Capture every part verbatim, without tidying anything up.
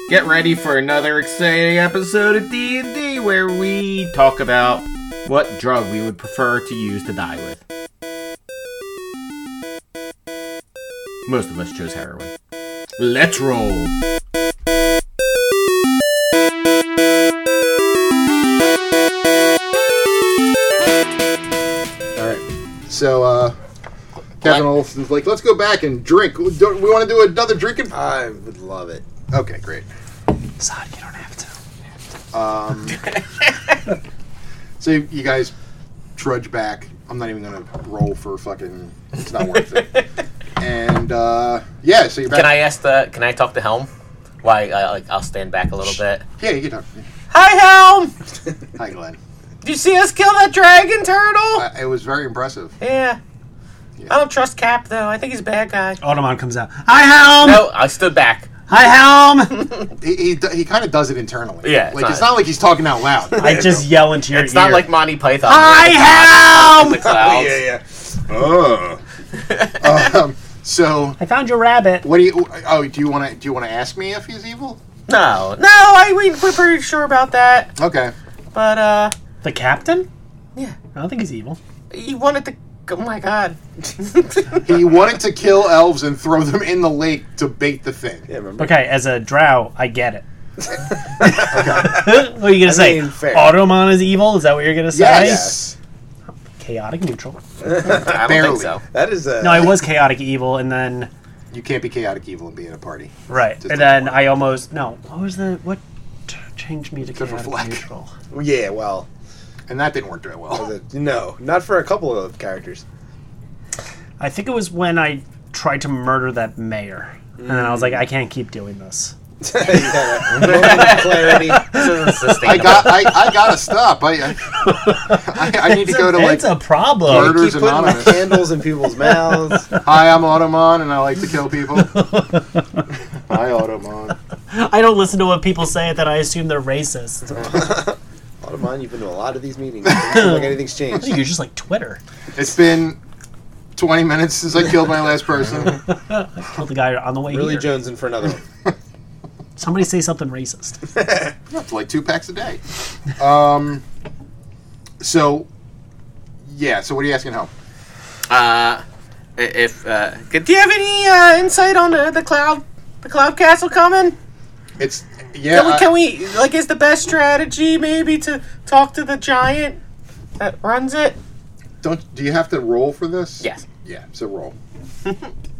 Get ready for another exciting episode of D and D where we talk about what drug we would prefer to use to die with. Most of us chose heroin. Let's roll! So, uh, Captain Olson's like, let's go back and drink. Don't, we want to do another drinking? I would love it. Okay, great. Zod, you don't have to. Um, so you, you guys trudge back. I'm not even going to roll for fucking... It's not worth it. And, uh, yeah, so you're back. Can I ask the... Can I talk to Helm? Why, I, like, I'll stand back a little bit. Yeah, you can talk. Hi, Helm! Hi, Glenn. Did you see us kill that dragon turtle? Uh, it was very impressive. Yeah. Yeah. I don't trust Cap, though. I think he's a bad guy. Automon comes out. Hi, Helm! No, I stood back. Hi, Helm! He he, he kind of does it internally. Yeah, Like, it's it's not- not like he's talking out loud. I just yell into your It's ear. not like Monty Python. Hi, In the Helm! clouds. yeah, yeah. um, so, I found your rabbit. what do you... Oh, do you want to do you want to ask me if he's evil? No, no, I, we, we're pretty sure about that. Okay. But, uh, The captain? yeah. I don't think he's evil. He wanted to... Oh, my God. He wanted to kill elves and throw them in the lake to bait the thing. Yeah, remember? Okay, as a drow, I get it. What are you going to I say? mean, fair. Automon is evil? Is that what you're going to say? Yes. Chaotic neutral. I don't Barely. think so. That is a... No, I was chaotic evil, and then... You can't be chaotic evil and be in a party. Right. Just And doesn't then work. I almost... No. What was the... What t- changed me to Except for chaotic Fleck. neutral? Yeah, well... And that didn't work very well. was it- No, not for a couple of characters. I think it was when I tried to murder that mayor. And then I was like, I can't keep doing this. yeah, moment of clarity. This isn't I sustainable. got. I, I gotta stop. I I, I, I need to go to like. It's a problem. Murder's Keep putting Anonymous. candles in people's mouths. Hi, I'm Automon, and I like to kill people. Hi, Automon. I don't listen to what people say that I assume they're racist. Automon, you've been to a lot of these meetings. It doesn't seem like anything's changed. You're just like Twitter. It's been twenty minutes since I killed my last person. I killed the guy on the way Really here. jonesing for another one. Somebody say something racist. That's like two packs a day. Um. So. Yeah. So what are you asking, Helm? Uh, if, uh, do you have any, uh, insight on the, the cloud, the cloud castle coming? It's yeah. Can we, I- can we, like, is the best strategy maybe to talk to the giant that runs it? don't. Do you have to roll for this? Yes. Yeah. So roll. Roll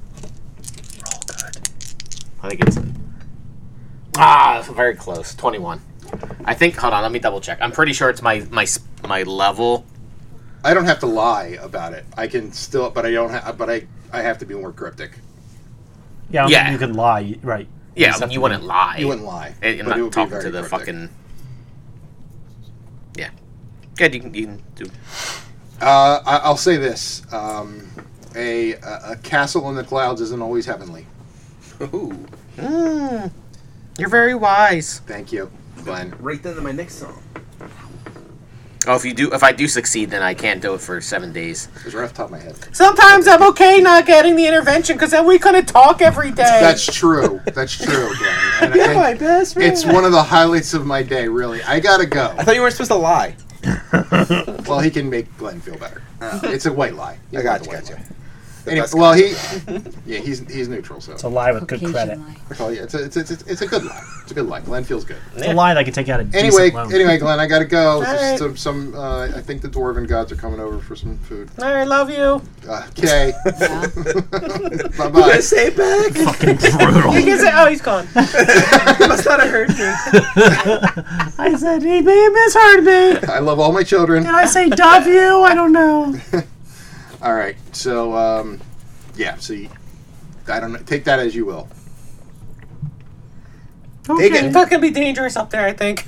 good. I think it's ah very close. Twenty-one. I think. Hold on. Let me double check. I'm pretty sure it's my my s- my level. I don't have to lie about it. I can still, but I don't. Ha- but I. I have to be more cryptic. Yeah, I don't Yeah. think you can lie. Right. Yeah, just I mean, have you to wouldn't lie. You wouldn't lie. I- I'm but it not would be talking very to the cryptic. fucking. Yeah. Good. You can you can do. Uh, I, I'll say this: um, a, a a castle in the clouds isn't always heavenly. Ooh. Mm, you're very wise. Thank you, Glenn. Right into my next song. Oh, if you do, if I do succeed, then I can't do it for seven days. It's right off the top of my head. Sometimes I'm okay not getting the intervention because then we couldn't talk every day. That's true. That's true, Glenn. And, You're and my best friend. it's one of the highlights of my day. Really, I gotta go. I thought you weren't supposed to lie. Well, he can make Glenn feel better. It's a white lie. I got It's you, a white got you. lie. The Anyway, best well, kind. he, yeah, he's he's neutral, so. It's a lie with good credit. Well, yeah, it's a, it's, a, it's, a, it's a good lie. It's a good lie. Glenn feels good. It's a lie that can take out a Anyway, decent loan. anyway, Glenn, I gotta go. All Just right. some, some uh, I think the dwarven gods are coming over for some food. All right, love you. Uh, okay. Yeah. Bye You bye. gotta say it back. Fucking brutal. You can say, oh, he's gone. You must not have heard me. I said, he may have misheard me. I love all my children. Did I say dove you? I don't know. All right, so um, yeah, so you, I don't know. Take that as you will. Take It's it. not gonna be dangerous up there, I think.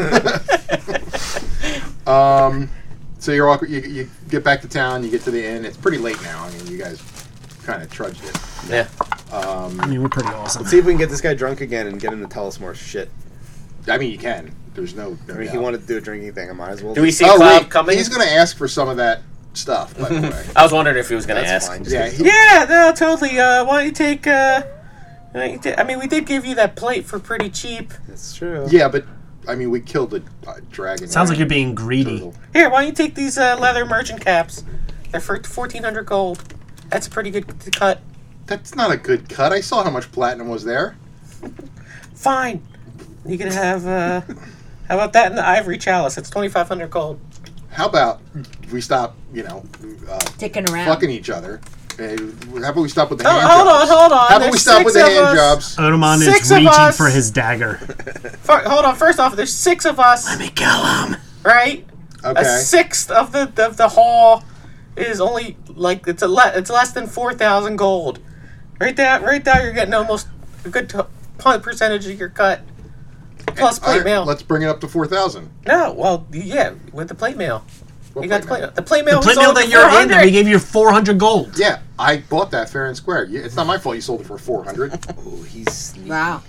Um, so you're walking. You, you get back to town. You get to the inn. It's pretty late now. I mean, you guys kind of trudged it. Yeah. Um, I mean, we're pretty awesome. Let's see if we can get this guy drunk again and get him to tell us more shit. I mean, you can. There's no. no I mean, he doubt. wanted to do a drinking thing. I might as well. Do we see Oh Cloud wait, coming? he's going to ask for some of that stuff. By the way. I was wondering if he was gonna That's ask. fine. Just Yeah, get- he- Yeah, no, totally. Uh, why don't you take uh, I mean, we did give you that plate for pretty cheap. That's true. Yeah, but I mean, we killed a uh, dragon. Sounds like you're being greedy. Turtle. Here, why don't you take these uh, leather merchant caps? They're for fourteen hundred gold. That's a pretty good cut. That's not a good cut. I saw how much platinum was there. Fine. You can have, uh, how about that in the ivory chalice? It's twenty-five hundred gold. How about we stop, you know, uh, Dicking around. fucking each other? Uh, how about we stop with the Oh, hand hold jobs? on, hold on. How about There's we stop with the six of hand us. jobs? Odomon Six is of reaching us. for his dagger. F- hold on, first off, there's six of us. Let me kill him. Right? Okay. A sixth of the of the haul is only, like, it's a le- it's less than four thousand gold. Right there, right there, you're getting almost a good t- percentage of your cut. Plus plate All right, mail. let's bring it up to four thousand. No, well, yeah, with the plate mail. What You got the plate plate mail? mail. The plate mail The we plate mail sold that for you're in, that we four hundred. gave you four hundred gold. Yeah, I bought that fair and square. You- It's not my fault you sold it for four hundred. Oh, he's sneaky. Wow.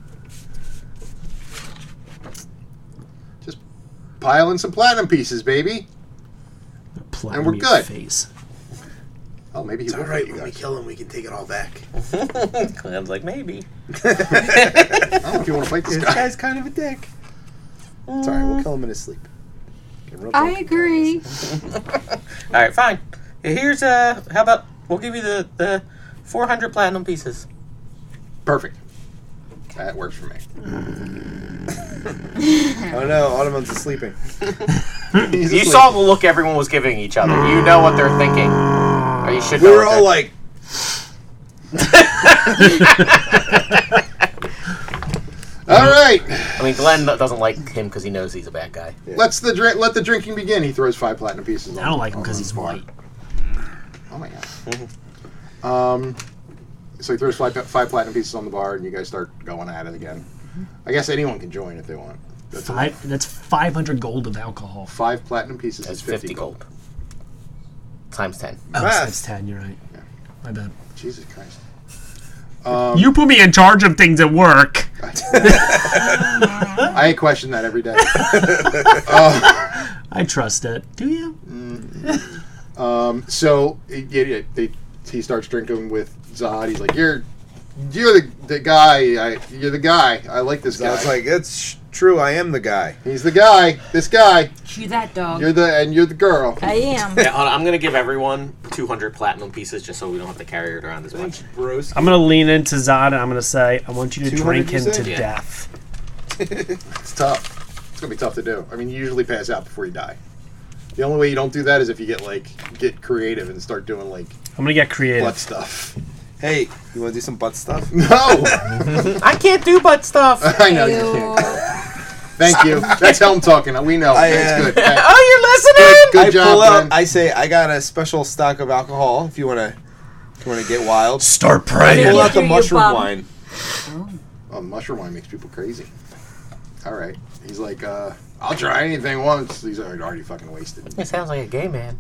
Just pile in some platinum pieces, baby. Platinum And we're your good. Face. Oh, maybe he It's will all right. you When we guys. kill him, we can take it all back. Clan's like, maybe. I don't know if you want to fight this This guy. guy's kind of a dick. It's all right. We'll kill him in his sleep. Get real I drunk. agree. All right, fine. Here's, uh, how about, we'll give you the, the four hundred platinum pieces. Perfect. That works for me. Oh no, Automon's sleeping. He's You asleep. saw the look everyone was giving each other. You know what they're thinking. Or you should We know were what all they're- like, All right. I mean, Glenn doesn't like him because he knows he's a bad guy. Let's the drink. Let the drinking begin. He throws five platinum pieces. I don't like him because he's bar. white. Oh my god. Um. So he throws five, five platinum pieces on the bar, and you guys start going at it again. I guess anyone can join if they want. That's Five. That's five hundred gold of alcohol. Five platinum pieces That's is fifty, fifty gold. gold. Times ten. Oh, Math. that's ten. You're right. Yeah. My bad. Jesus Christ. Um, You put me in charge of things at work. I question that every day. uh, I trust it. Do you? um, so yeah, yeah, they, he starts drinking with Zod. He's like, "You're, you're the the guy. I, you're the guy. I like this so guy. it's like, it's true, I am the guy. He's the guy. This guy. You that dog. You're the and you're the girl." I am. Yeah, hold on, I'm going to give everyone two hundred platinum pieces just so we don't have to carry it around as much. Thanks, bros. I'm gonna lean into Zod and I'm gonna say, I want you to two hundred, drink him you to say? Yeah. death. It's tough. It's gonna be tough to do. I mean, you usually pass out before you die. The only way you don't do that is if you get like get creative and start doing like I'm gonna get creative. butt stuff. Hey, you want to do some butt stuff? No, I can't do butt stuff. I know you can't. Thank you. That's Helm talking. We know. I, That's uh, good. That- Oh, you're listening? good I job, pull out. Glenn. I say, I got a special stock of alcohol. If you want to, if you want to get wild. Start Pull praying. Yeah. out the You mushroom bum. wine. Oh, mushroom wine makes people crazy. All right. He's like, uh, I'll try anything once. He's already fucking wasted. It sounds like a gay man.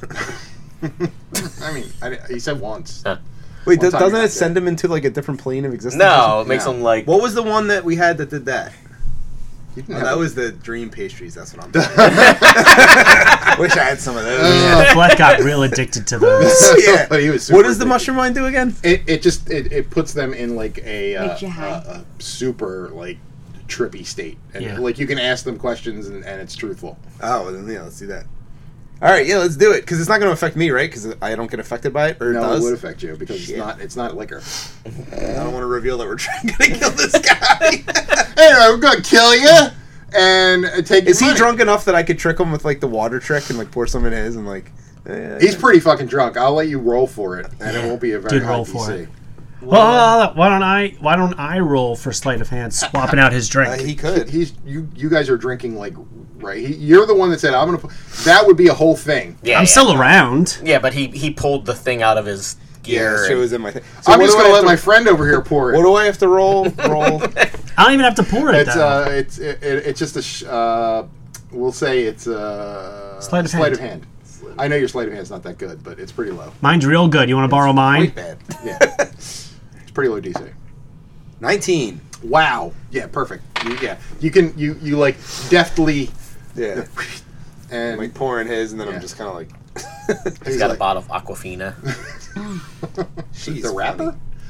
I mean, I, he said once. Huh. Wait, One does, time doesn't you it got send him into like a different plane of existence? No, it makes No. him like. What was the one that we had that did that? He didn't Oh, have that a- was the dream pastries. That's what I'm. talking Wish I had some of those. Uh, Fleck got real addicted to those. Yeah. But he was super What does the addicted. mushroom wine do again? It, it just it, it puts them in like a, uh, Makes you high. a, a super like trippy state, and Yeah. like you can ask them questions and, and it's truthful. Oh, well, then yeah, let's do that. All right, yeah, let's do it because it's not going to affect me, right? Because I don't get affected by it, or No, it it does. would affect you because Shit. it's not it's not liquor. I don't want to reveal that we're trying to kill this guy. Anyway, we're gonna kill you and uh, take. Is your he money. drunk enough that I could trick him with like the water trick and like pour some in his and like? eh, He's pretty fucking drunk. I'll let you roll for it, and it won't be a very Did high roll D C. for it. Well, why don't I? Why don't I roll for sleight of hand, swapping out his uh, drink? he could. He's you. You guys are drinking like right. He, you're the one that said I'm gonna. Put, that would be a whole thing. Yeah, I'm yeah. still around. Yeah, but he he pulled the thing out of his Yeah, gear. that's true, it and- was in my thing. So I'm what just do I gonna have let to- my friend over here pour it. What do I have to roll? Roll. I don't even have to pour it It's though. uh, it's it, it, it's just a. Sh- uh, we'll say it's uh, Sleight of sleight hand. of hand. I know your sleight of hand's not that good, but it's pretty low. Mine's real good. You want to borrow mine? Quite bad. Yeah, it's pretty low D C. Nineteen. Wow. Yeah, perfect. You, yeah, you can you you like deftly Yeah. and I'm like pouring his, and then Yeah. I'm just kind of like. He's he's got like- a bottle of Aquafina. She's the rapper.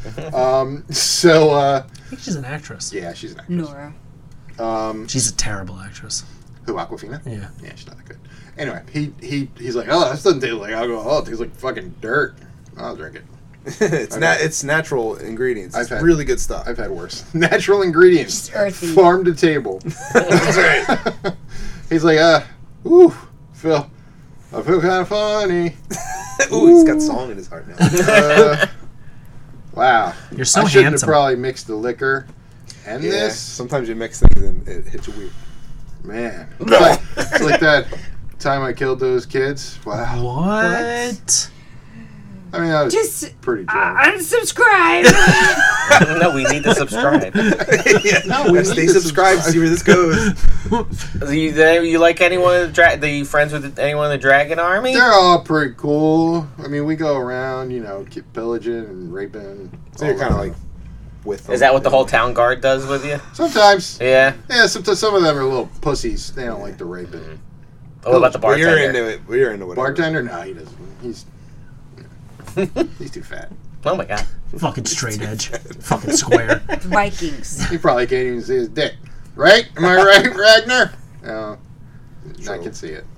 um, so, uh, I think she's an actress. yeah, she's an actress. Nora. Um, She's a terrible actress. who, Aquafina? Yeah. Yeah, she's not that good. Anyway, he, he he's like, oh, this doesn't taste like alcohol. Oh, it tastes like fucking dirt. I'll drink it. it's Okay. not. It's natural ingredients. It's I've had- really good stuff. I've had worse. Natural ingredients. Just earthy. Farm to table. That's right. He's like, uh, ooh, Phil, I feel kind of funny. Ooh, he's got song in his heart now. Uh, wow. You're so I shouldn't handsome. have probably mixed the liquor and Yeah, this. sometimes you mix things and it hits you weird. Man. It's like, it's like that time I killed those kids. Wow. What? I mean, that was Just pretty uh, drunk. unsubscribe. No, we need to subscribe. yeah, No, we stay need to subscribed. See where this goes. you, they- you like anyone? of The, dra- the friends with anyone in the Dragon Army? They're all pretty cool. I mean, we go around, you know, keep pillaging and raping. So you're all kind of that. like with. Is that what the whole town guard does with you? Sometimes. Yeah. Yeah, sometimes some of them are little pussies. They don't like the raping. What about the Well, bartender? you're into it. Well, you're into whatever. Bartender? No, he doesn't. He's he's too fat. Oh my god. Fucking straight edge. Fucking square. Vikings. He probably can't even see his dick. Right? Am I right, Ragnar? No. I True. can see it.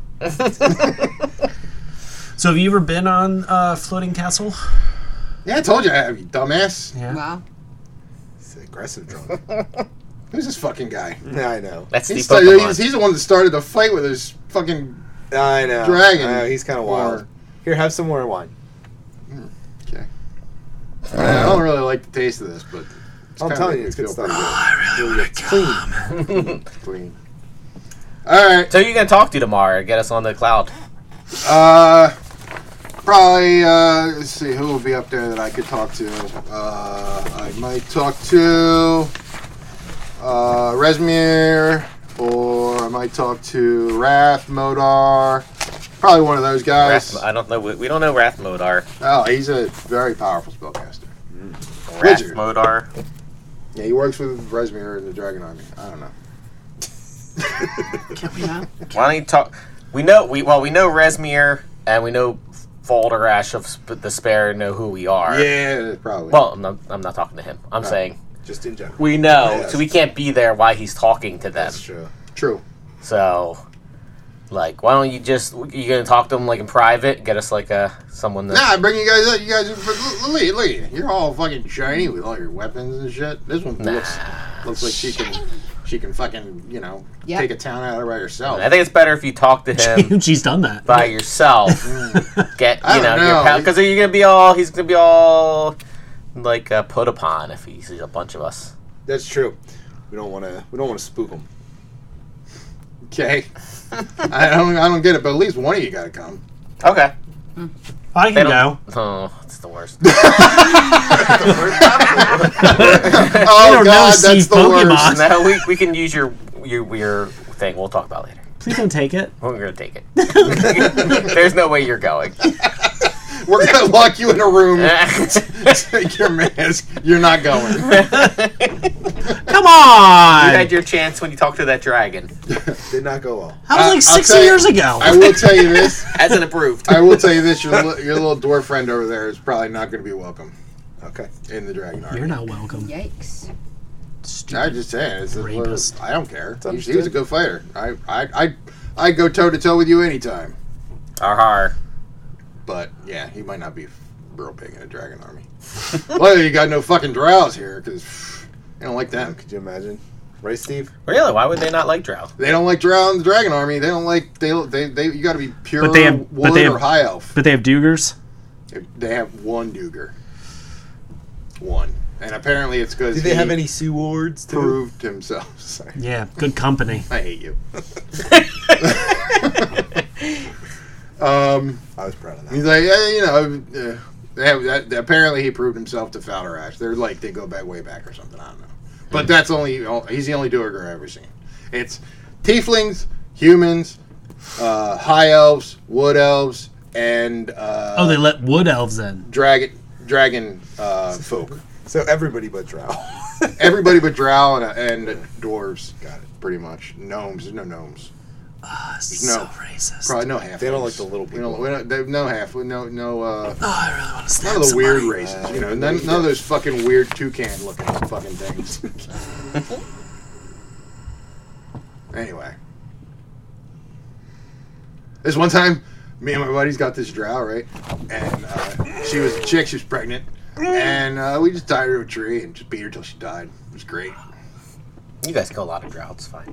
So have you ever been on uh, Floating Castle? Yeah, I told you I have, you dumbass. Yeah. Wow. He's aggressive drunk. Who's this fucking guy? Yeah, I know. That's the He's, Pokemon. he's, he's the one that started the fight with his fucking... I know. Dragon. I know, he's kind of wild. Or- Here, have some more wine. Okay. I don't really like the taste of this, but... It's I'm kinda telling make you, it's me good feel stuff. pretty Really good. Clean. good. Clean. Alright. So you gonna talk to tomorrow? Get us on the cloud. Uh, probably. Uh, let's see who will be up there that I could talk to. Uh, I might talk to uh, Resmir, or I might talk to Wrath Modar. Probably one of those guys. Wrath, I don't know. We, we don't know Wrath Modar. Oh, he's a very powerful spellcaster. Wrath Wizard. Modar. Yeah, he works with Resmir in the Dragon Army. I don't know. Can we not? Why don't you talk? We know we well we know Resmir and we know Falderash of Sp- the Spare know who we are. Yeah, probably. Well, I'm not, I'm not talking to him. I'm Oh. saying Just in general. we know, Yes. so we can't be there while he's talking to them. That's true. True. So, like, why don't you just you gonna talk to him like in private? Get us like a someone that. Nah, I bring you guys up. You guys, look, look, look at you. You're all fucking shiny with all your weapons and shit. This one Nah. looks looks like she can she can fucking you know Yep. take a town out of by herself. I think it's better if you talk to him She's done that. by yourself. Get I you know, don't your know. pal because you're gonna be all he's gonna be all like uh, put upon if he sees a bunch of us. That's true. We don't want to. We don't want to spook him. Okay, I don't I don't get it, but at least one of you got to come. Okay. I They can go. don't. Oh, it's the worst. Oh don't know God, Steve that's the Pokemon. worst. No, we, we can use your your your thing. We'll talk about it later. Please don't take it. We're gonna take it. There's no way you're going. We're gonna lock you in a room, take your mask. You're not going. Come You on! had your chance when you talked to that dragon. Did not go well. That was I- like I'll six tell you- years ago. I will tell you this. Hasn't approved. I will tell you this. Your li- your little dwarf friend over there is probably not going to be welcome Okay. in the Dragon Army. You're not welcome. Yikes. I just saying, it's a little, Rapist. I don't care. He, he understood. was a good fighter. I I I I go toe to toe with you anytime. Arhar. But yeah, he might not be real big in a Dragon Army. Well, you got no fucking drows here because they don't like them. Could you imagine? Right, Steve? Really? Why would they not like Drow? They don't like drow in the Dragon Army. They don't like they they they. You got to be pure But they have- wood but they have- or high elf. But they have Dugers. They have one Duger. One, and apparently it's because Do they have any Sioux wards too? proved himself. Sorry. Yeah, good company. I hate you. um, I was proud of that. he's like, yeah, you know, uh, they have that. Apparently, he proved himself to Falderash. They're like they go back way back or something. I don't know, but that's only he's the only Duergar I've ever seen. It's tieflings, humans, uh, high elves, wood elves, and uh, Oh, they let wood elves in. dragon dragon uh, folk. So everybody but Drow. Everybody but drow and, and dwarves. Got it. Pretty much. Gnomes. There's no gnomes. Ah, There's so no- racist. Probably no half. They don't like the little We don't, people. we don't, they, no half. No, no. Uh, Oh, I really want to stab none of the weird somebody. races. You know, none, none of those fucking weird toucan looking fucking things. Anyway, this one time, me and my buddies got this drow, right? And uh, she was a chick. She was pregnant, and uh, we just tied her to a tree and just beat her till she died. It was great. You guys kill a lot of droughts. Fine.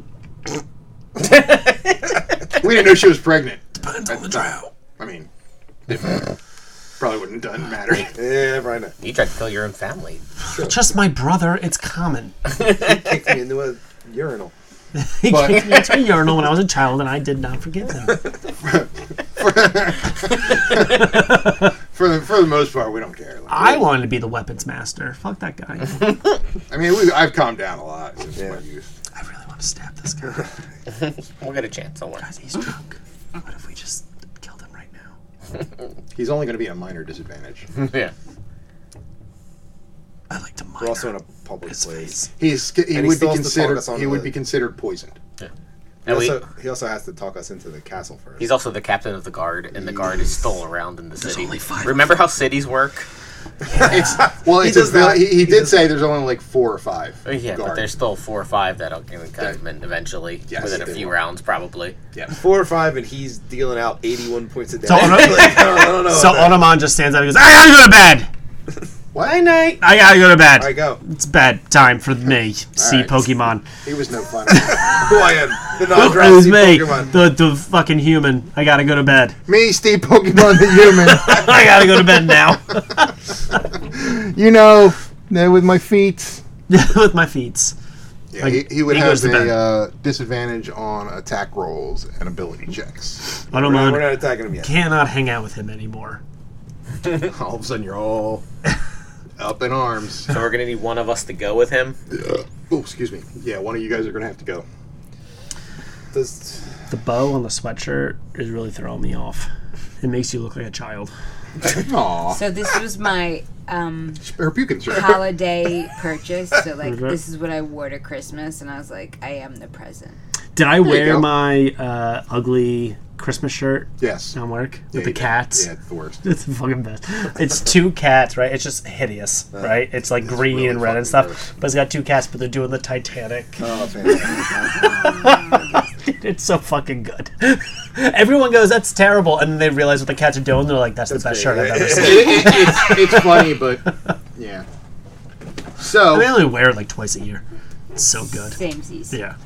We didn't know she was pregnant. Depends on the drow. I mean, it probably wouldn't done matter. Yeah, right now. You tried to kill your own family. Just my brother. It's common. Kicked me into a urinal. He But- kicked me into a urinal when I was a child, and I did not forgive him. For the for the most part, we don't care. Like, I wanted to be the weapons master. Fuck that guy. I mean, we, I've calmed down a lot since Yeah. my youth. I really want to stab this guy. We'll get a chance. Don't worry. Guys, he's drunk. What if we just killed him right now? He's only going to be a minor disadvantage. Yeah. I like to mine We're also in her. a public His place. He's he And he would still be has to talk considered us on he would the- be considered poisoned. He And we, also, he also has to talk us into the castle first. he's also the captain of the guard, and the guard is still around in the There's city. only five Remember of how cities work? It's well, He it's a, does not- he, he he did does- say there's only like four or five. Oh, yeah, but guards. there's still four or five that'll gonna come in eventually, Yes, within a they few will. rounds, probably. Yeah. Four or five, and he's dealing out eighty-one points a day. So, Ono- Like, I don't, I don't know. so about that. Onoman just stands up and goes, I gotta go to bed! What? night. I gotta go to bed. All right, go. It's bedtime for me. See right. Pokemon. He was no fun. Who I am. The It non-drowsy was me, Pokemon. the, the fucking human. I gotta go to bed. Me, Steve Pokemon the human. I gotta go to bed now. You know, uh, with my feet. With my feet. Yeah, he, he would He have goes to bed. a uh, disadvantage on attack rolls and ability checks. We're not, we're Onoman not attacking him yet. cannot hang out with him anymore. All of a sudden, you're all up in arms. So we're gonna need one of us to go with him. Oh, excuse me. Yeah, one of you guys are going to have to go. Does, The bow on the sweatshirt is really throwing me off. It makes you look like a child. Aw. So this was my um, Her puking shirt. holiday purchase. So like, Mhm. this is what I wore to Christmas, and I was like, I am the present. Did I you wear go. my uh, ugly Christmas shirt Yes. on work with Yeah, the you did. cats? Yeah, it's the worst. It's the fucking best. It's two cats, right? It's just hideous, right? It's like green really and red and fucking stuff. gross. But it's got two cats, but they're doing the Titanic. oh, fantastic. It's so fucking good. Everyone goes, "That's terrible," and then they realize what the cats are doing. They're like, "That's, the best shirt I've ever seen." It, it, it's, it's funny, but yeah. So, I mean, I only wear it like twice a year. It's so good. Same season. Yeah.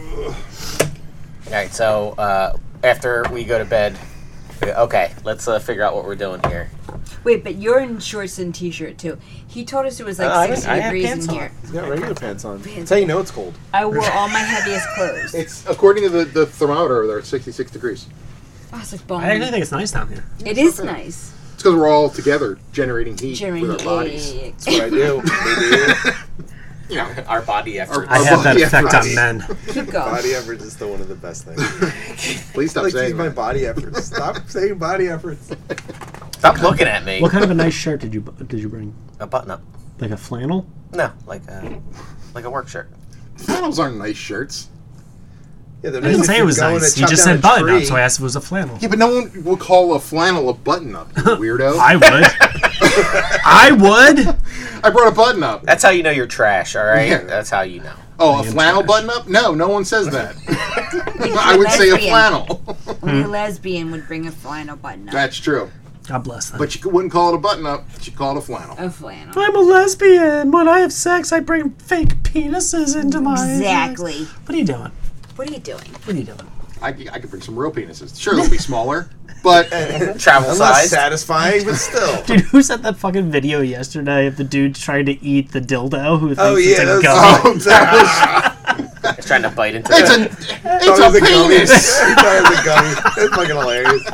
All right. So uh, after we go to bed, okay, let's uh, figure out what we're doing here. Wait, but you're in shorts and t-shirt too. He told us it was like Uh, I sixty didn't- I have degrees pants in on. here. He's got regular pants on. Pants. That's how you know it's cold. I wore all my heaviest clothes. it's according to the, the thermometer over there, it's sixty-six degrees. I was like, I bone. actually think it's nice down here. It is nice. It's because we're all together generating heat Jeremy, with our bodies. That's what I do. Baby. You know, Our body effort. I Our have that body effect effort. on men. Keep going. Body effort is still one of the best things. please stop Like, saying use my that. body efforts. Stop saying body efforts. Stop looking at me. What kind of a nice shirt did you did you bring? A button up. Like a flannel? No, like a like a work shirt. Flannels aren't nice shirts. Yeah, they're I didn't nice say if it you're was going nice. to You chop just down said a button up, tree. so I asked if it was a flannel. Yeah, but no one will call a flannel a button up, you weirdo. I would. I would. I brought a button up. That's how you know you're trash. All right. Yeah. That's how you know. Oh, a am flannel trash. button up? No, no one says that. If I you're would say a lesbian- flannel. Only a lesbian would bring a flannel button up. That's true. God bless them. But you wouldn't call it a button up. You call it a flannel. A flannel. I'm a lesbian. When I have sex, I bring fake penises into my Exactly. What are you doing? What are you doing? What are you doing? I, c- I could bring some real penises. Sure, they'll be smaller, but Travel I'm not size. satisfying, but still. Dude, who sent that fucking video yesterday of the dude trying to eat the dildo? Who thinks Oh, it's yeah, a that's- gummy? oh, that It's trying to bite into was, it's it. a Thought it's it was a gummy. penis. He thought it was a gummy. That's fucking hilarious.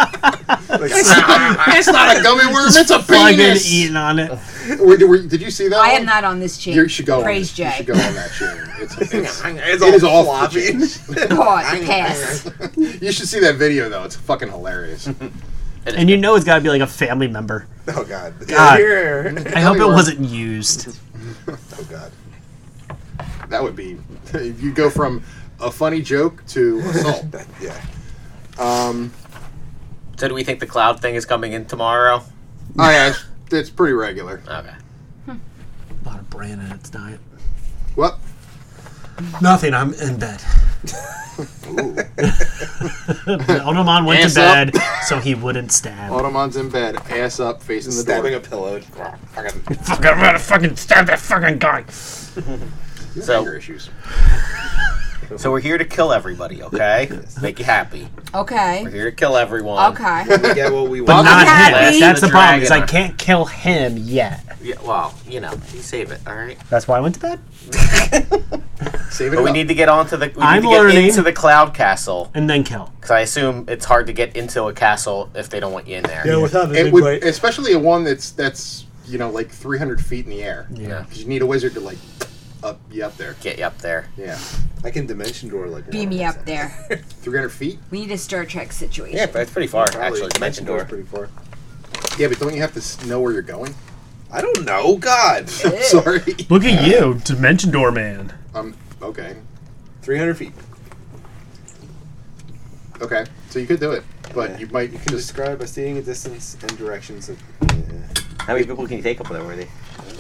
Like, It's not a gummy worm. It's a Fucking penis. eating on it. Were, were, did you see that? I one? am not on this chain. You should go. Praise on this. Jay. You should go on that chain. It's, it's, it's it is all off the floppy. chain. God, pass. You should see that video though. It's fucking hilarious. And you know it's got to be like a family member. Oh, God. God. Here. I hope it worm. wasn't used. Oh, God. That would be. You go from a funny joke to assault. Yeah. Um, So do we think the cloud thing is coming in tomorrow? oh yeah, it's, it's pretty regular. Okay. A lot of bran in its diet. What? Nothing. I'm in bed. Onomon went Ass to bed up. so he wouldn't stab. Automon's in bed, ass up, facing the Stabbing door. a pillow. Fucking Fuck, I'm gonna fucking stab that fucking guy. So- Anger issues. So we're here to kill everybody, okay? Make you happy. Okay. We're here to kill everyone. Okay. we get what we But want. not happy. him. That's the The problem. Is I dragon. can't kill him yet. Yeah, well, you know, you save it, all right? That's why I went to bed. Save it But we up. need to get onto the. We need I'm to get learning. into the cloud castle And then kill. because I assume it's hard to get into a castle if they don't want you in there. without It would, especially a one that's that's you know like three hundred feet in the air. Yeah. Because you need a wizard to like up you up there. Get you up there. Yeah. I can dimension door like Beam me up there. three hundred feet. We need a Star Trek situation. Yeah, but it's pretty far Probably. actually. Dimension door. pretty far. Yeah, but don't you have to s- know where you're going? I don't know. God. Sorry. Look at you, Dimension Door Man. Um. Okay. three hundred feet. Okay. So you could do it, but Yeah. you might You can just. describe by stating a distance and directions of yeah. How many people can you take up there, Worthy?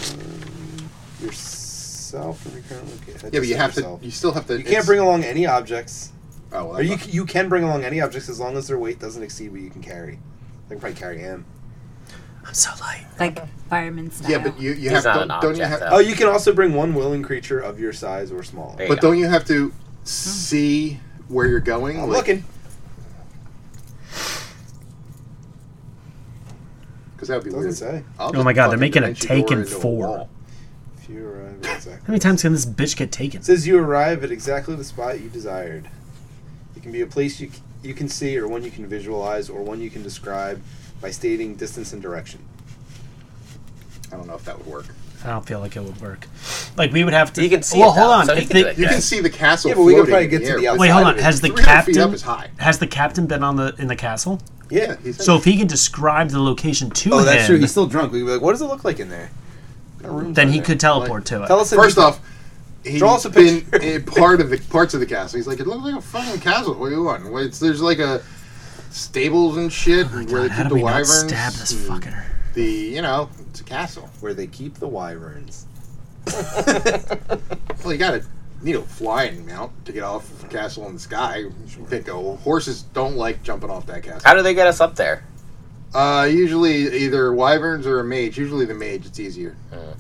yourself from your current location. Yeah, but you have to. Yourself. You still have to. You can't it's- bring along any objects. Oh, well, Or you that's- you can bring along any objects as long as their weight doesn't exceed what you can carry. I can probably carry him. I'm so light. Like fireman style. Yeah, but you you He's have not don't, an don't you object, have though. Oh, you can also bring one willing creature of your size or smaller. There you but go. don't you have to see where you're going? I'm Like- looking. Because that would be Doesn't weird. say. I'll Oh just my God, they're fucking making a dimension door Taken into a four. wall. If you arrive at exactly. How many times can this bitch get taken? It says you arrive at exactly the spot you desired. It can be a place you c- you can see, or one you can visualize, or one you can describe by stating distance and direction. I don't know if that would work. I don't feel like it would work. Like we would have to. You can see Well, it, hold though, on. so he If can they- do it. You Okay. can see the castle. Yeah, but we could floating probably in get the to air, the but outside Wait, hold of on. it. Has the three hundred feet captain up is high. has the captain been on the in the castle? Yeah. He's So if he can describe the location to Oh, him, that's true. He's still drunk. We'd be like, what does it look like in there? What kind of rooms then are he there? could teleport to it. Tell us. in First detail. off, he's Draw us a been picture. in part of the parts of the castle. He's like, it looks like a fucking castle. What do you want? Well, It's, there's like a stables and shit Oh my where they God, how keep do the we not wyverns. stab this and fucker? The you know, it's a castle. where they keep the wyverns. Well, you gotta need a flying mount to get off the castle in the sky. You think oh, horses don't like jumping off that castle. How do they get us up there? Uh, usually either wyverns or a mage. Usually the mage. It's easier.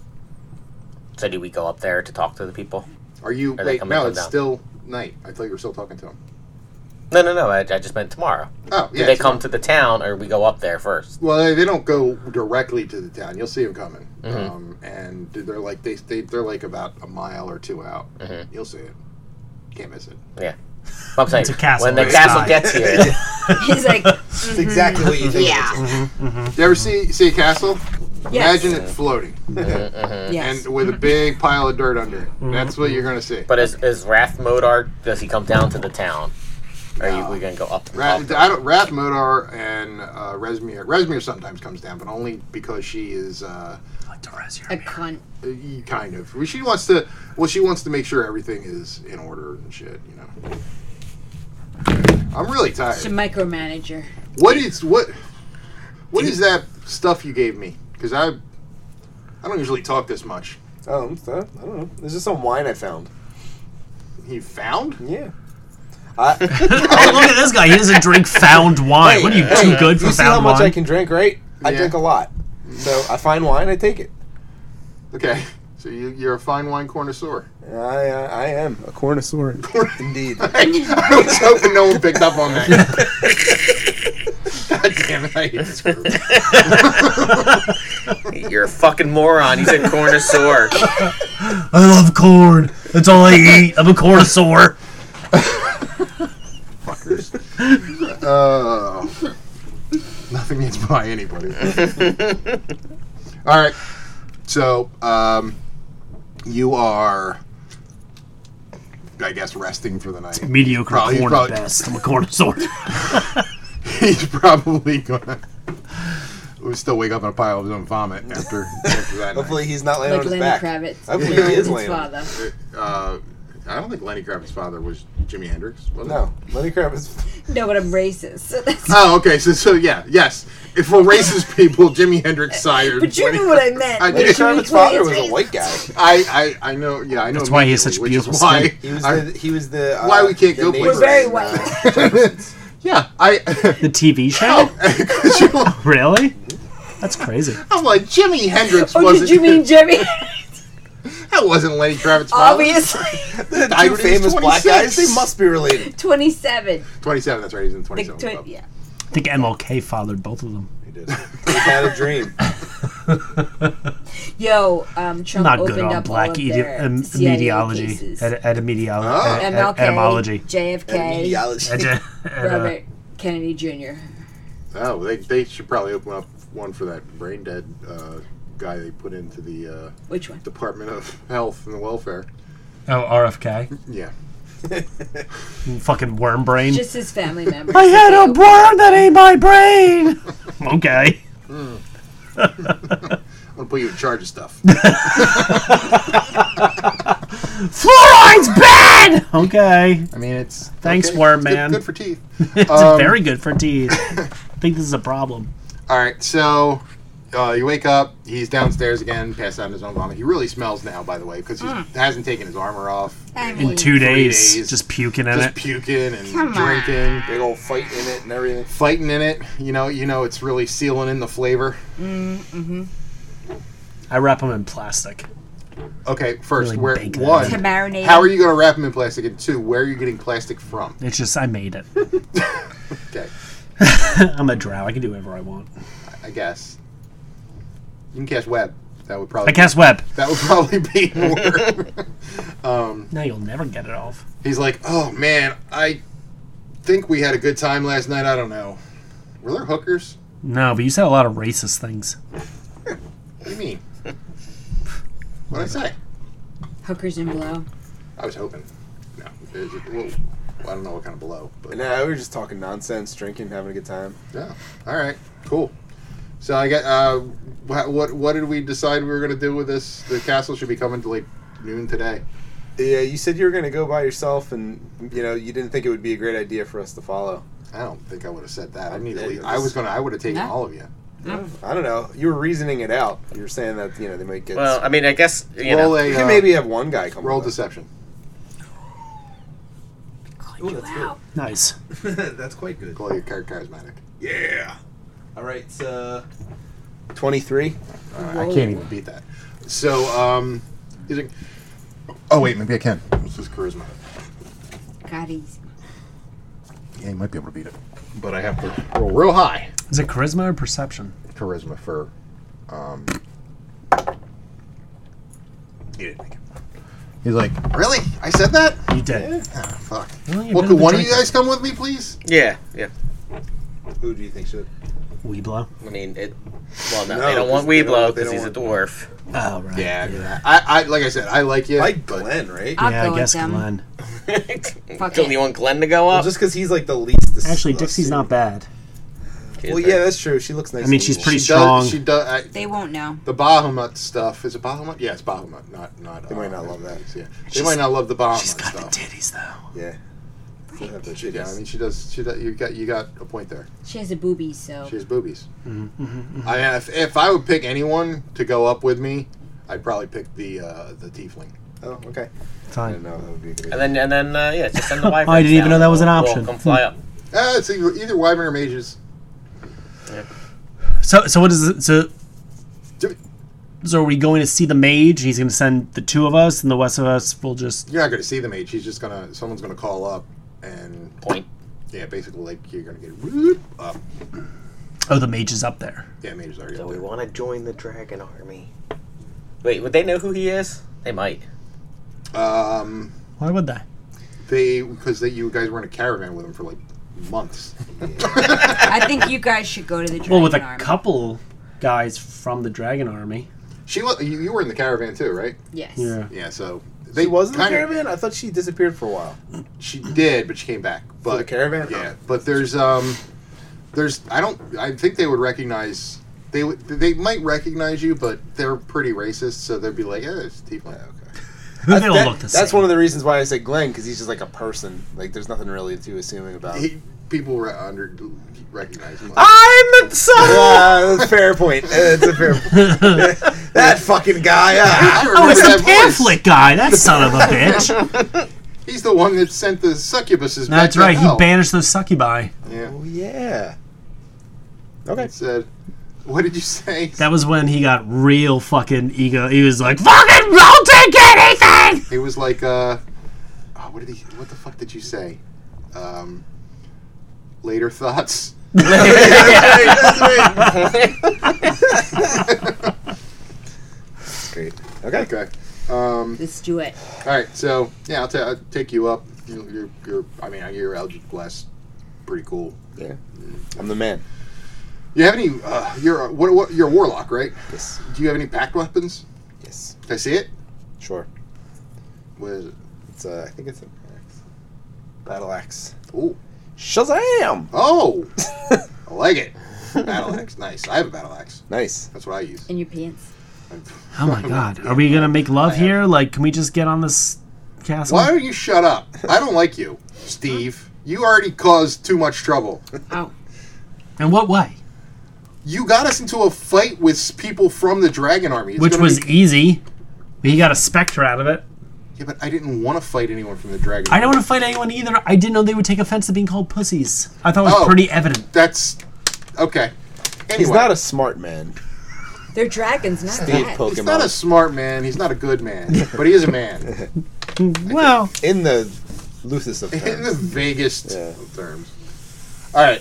So do we go up there to talk to the people? Are you? Are they Wait, coming no, to it's them? still night. I thought you were still talking to him. No, no, no. I, I just meant tomorrow. Oh, Do yeah. they so- come to the town, or we go up there first? Well, they, they don't go directly to the town. You'll see them coming, Mhm. um, and they're like they, they they're like about a mile or two out. Mhm. You'll see it. Can't miss it. Yeah. But I'm saying, It's a castle when the in the castle sky. gets here, He's like, That's exactly what you think. yeah. You ever see see a castle? Yes. Imagine it floating Yes. and with a big pile of dirt under it. That's what you're gonna see. but is, is Wrath Modar, does he come down to the town? Or are you, No. we going to go up? Ra- up I don't, Rath Modar and uh, Resmir. Resmir sometimes comes down, but only because she is uh, like to res your A man. cunt. uh, kind of. Well, she wants to. Well, she wants to make sure everything is in order and shit. You know. I'm really She's a tired. micromanager. What is what? What is that stuff you gave me? Because I, I don't usually talk this much. Oh, I don't know. There's just some wine I found. He found? Yeah. I, Oh, look at this guy. He doesn't drink found wine. What are you, too good for you see how found much I wine? can drink, right? I Yeah. drink a lot. So I find wine, I take it. Okay, so you, you're a fine wine connoisseur. I, I, I am a connoisseur, indeed. I was hoping no one picked up on that. God damn it! I hate this group. You're a fucking moron. He's a connoisseur. I love corn. That's all I eat. I'm a connoisseur. Fuckers. Uh, nothing gets by anybody. All right. So, um, you are, I guess, resting for the night. Mediocre Probably- corn probably- at best. I'm a connoisseur. He's probably gonna. We'll still wake up in a pile of his own vomit after, after that. Hopefully he's not laying Like on his Lenny back. Kravitz. Hopefully he he is His laying on father. night. Uh, I don't think Lenny Kravitz's father was Jimi Hendrix? Wasn't No, Lenny Kravitz. No, but I'm racist. So that's. Oh, okay. So, so yeah, yes. If for racist people, Jimi Hendrix sired. But you knew what I meant. I When did. she Kravitz's was father was racist. a white guy. I, I, I know. Yeah, I know. That's why he has such immediately, which is beautiful why skin. He was I- the. He was the. Uh, Why we can't the go neighbor places. We're very in, white. uh, Jefferson's. yeah, I. The T V show? Because you- Really? That's crazy. I'm like Jimi Hendrix Oh, wasn't. did you mean Jimmy? that wasn't Lenny Kravitz's father? Obviously. The Died two when he was famous black guys. twenty-six. They must be related. twenty-seven. twenty-seven. That's right. He's in The twenty-seven. twi- Club. yeah. I think M L K fathered both of them. He did. He had a dream. Yo, um, Trump Not opened good on up black all of eti- their um, C I A etiology. cases. Et- etymology. Oh. et- M L K, etymology. J F K, Ideology. Et- et- uh, Robert Kennedy Junior Oh, they they should probably open up one for that brain dead uh, guy they put into the uh, Which one? Department of Health and Welfare. Oh, R F K. Yeah. Fucking worm brain. Just his family members. I had They a opened- worm that ate my brain. Okay. I'm gonna put you in charge of stuff. Fluoride's bad. Okay. I mean, it's Thanks, okay. worm It's good- man. Good, for teeth. It's Um, very good for teeth. I think this is a problem. All right, so uh, you wake up. He's downstairs again, passed out in his own vomit. He really smells now, by the way, because he hasn't taken his armor off I in mean- In two three days, days. just puking in just it. puking and Come on. drinking, Big old fight in it and everything. fighting in it. You know, you know, it's really sealing in the flavor. I wrap them in plastic. Okay, first, Really where bake that one, To marinate. how are you going to wrap him in plastic? And two, where are you getting plastic from? It's just I made it. Okay, I'm a drow. I can do whatever I want. I guess you can cast web. That would probably I cast web. that would probably be more. um, No, you'll never get it off. he's like, oh man, I think we had a good time last night. I don't know. Were there hookers? No, but you said a lot of racist things. What do you mean? What did I say? Hookers and blow. I was hoping. No, there's a, well, I don't know what kind of blow, but Nah, we were just talking nonsense, drinking, having a good time. yeah. All right, cool. So I got uh, wha- what what did we decide we were gonna do with this? The castle should be coming to like noon today. Yeah, you said you were going to go by yourself, and you know you didn't think it would be a great idea for us to follow. I don't think I would have said that. I need to Yeah, leave. it I was- was gonna. I would have taken No. all of you. I don't know. You were reasoning it out. You were saying that you know they might get. Well, I mean, I guess you roll know. a you uh, could maybe have one guy come. roll with us. deception. Ooh, that's Wow. Nice. good. That's quite good. Call you char- charismatic. Yeah. All right. So. Twenty-three. Uh, I can't even beat that. So um, he's like, oh wait, maybe I can. This is charisma. God, he's. Yeah, you might be able to beat it, but I have to roll real high. Is it charisma or perception? Charisma for. Um, he didn't make it. He's like, really? I said that? You did. Ah, fuck. Well, you've Well, been could the one of you drinker. guys come with me, please? Yeah, yeah. Who do you think should? Weeblo. I mean, it. Well, no, No, they don't want 'cause they don't- Weeblo they because don't he's a want- dwarf. Oh, right. Yeah, I, I, like I said, I like you. Like but- Glenn, right? I'll Yeah, go I guess with them. Glenn. Fuck Don't it. you want Glenn to go Well, up? just because he's like the least. Dis- Actually, Dixie's not bad. Well, yeah, that's true. She looks nice. I mean, and she's evil. pretty She strong. does. She does. I, They won't know. the Bahamut stuff is it Bahamut? Yeah, it's Bahamut. Not not. They uh, might not love that. Yeah, they She's- might not love the Bahamut She's got the stuff. titties, though. Yeah. She'll have those Yeah, I titties. mean, she does. She does. You got you got a point there. She has a boobies, so. She has boobies. Mm-hmm, I if, if I would pick anyone to go up with me, I'd probably pick the uh, the tiefling. Oh, okay. I Fine. didn't know that would be a good idea. And then, and then, uh, yeah, just send the wyverns I didn't even down. know that was an We'll- option. We'll come fly up. Uh, it's either, either wyvern or mages. So, so what is it? So, Do- so are we going to see the mage? He's going to send the two of us, and the rest of us will just. You're not going to see the mage. He's just gonna. Someone's gonna call up and Point. yeah, basically like you're gonna get whoop, up. Oh, the mage is up there. Yeah, mage is already So up we there. want to join the dragon army. Wait, would they know who he is? They might. Um, Why would they? they because they you guys were in a caravan with him for like months. I think you guys should go to the Dragon Well, with a Army. couple guys from the dragon army. She wa- you, you were in the caravan too, right? Yes. Yeah. Yeah, so She was in the kinda- caravan? I thought she disappeared for a while. She did, but she came back. But the caravan? yeah. But there's um, there's I don't I think they would recognize they would they might recognize you, but they're pretty racist, so they'd be like, eh, it's tiefling. Yeah, okay. That's, They all that- look the that's same. one of the reasons why I say Glenn, because he's just like a person. Like, there's nothing really too assuming about him. He, people re- under recognize him. I'm the son. Yeah, that's a fair point. That's a fair point. That fucking guy. Ah. I Oh, remember it's that the voice. pamphlet guy. That son of a bitch. He's the one that sent the succubuses back That's to right. He hell. banished those succubi. Yeah. Oh, yeah. Okay. It said, what did you say? That was when he got real fucking ego. He was like, "Fucking don't take anything." It was like, uh, oh, what did he? What the fuck did you say? Um, later thoughts. Great. Okay. Okay. Um, Let's do it. all right. So yeah, I'll, ta- I'll take you up. You're, you're, you're I mean, your Eldritch Blast, pretty cool. Yeah. I'm the man. You have any? Uh, you're a- what? What? You're a warlock, right? Yes. Do you have any packed weapons? Yes. Can I see it? Sure. What is it? It's uh, I think it's an axe. Battle axe. Ooh. Shazam! Oh, I like it. Battle axe, nice. I have a battle axe. Nice. That's what I use. In your pants. Oh my god. Are we gonna make love here? Like, can we just get on this castle? Why don't you shut up? I don't like you, Steve. You already caused too much trouble. Oh. In what way? You got us into a fight with people from the Dragon Army. It's Which gonna was be- easy. He got a specter out of it. yeah, but I didn't want to fight anyone from the Dragon I Army. don't want to fight anyone either. I didn't know they would take offense to being called pussies. I thought it was Oh. pretty evident. That's okay. Anyway, He's not a smart man. They're dragons, not Steve that. Pokemon. he's not a smart man. He's not a good man, but he is a man Well, In the loosest of in the terms. vaguest Yeah. of terms. All right.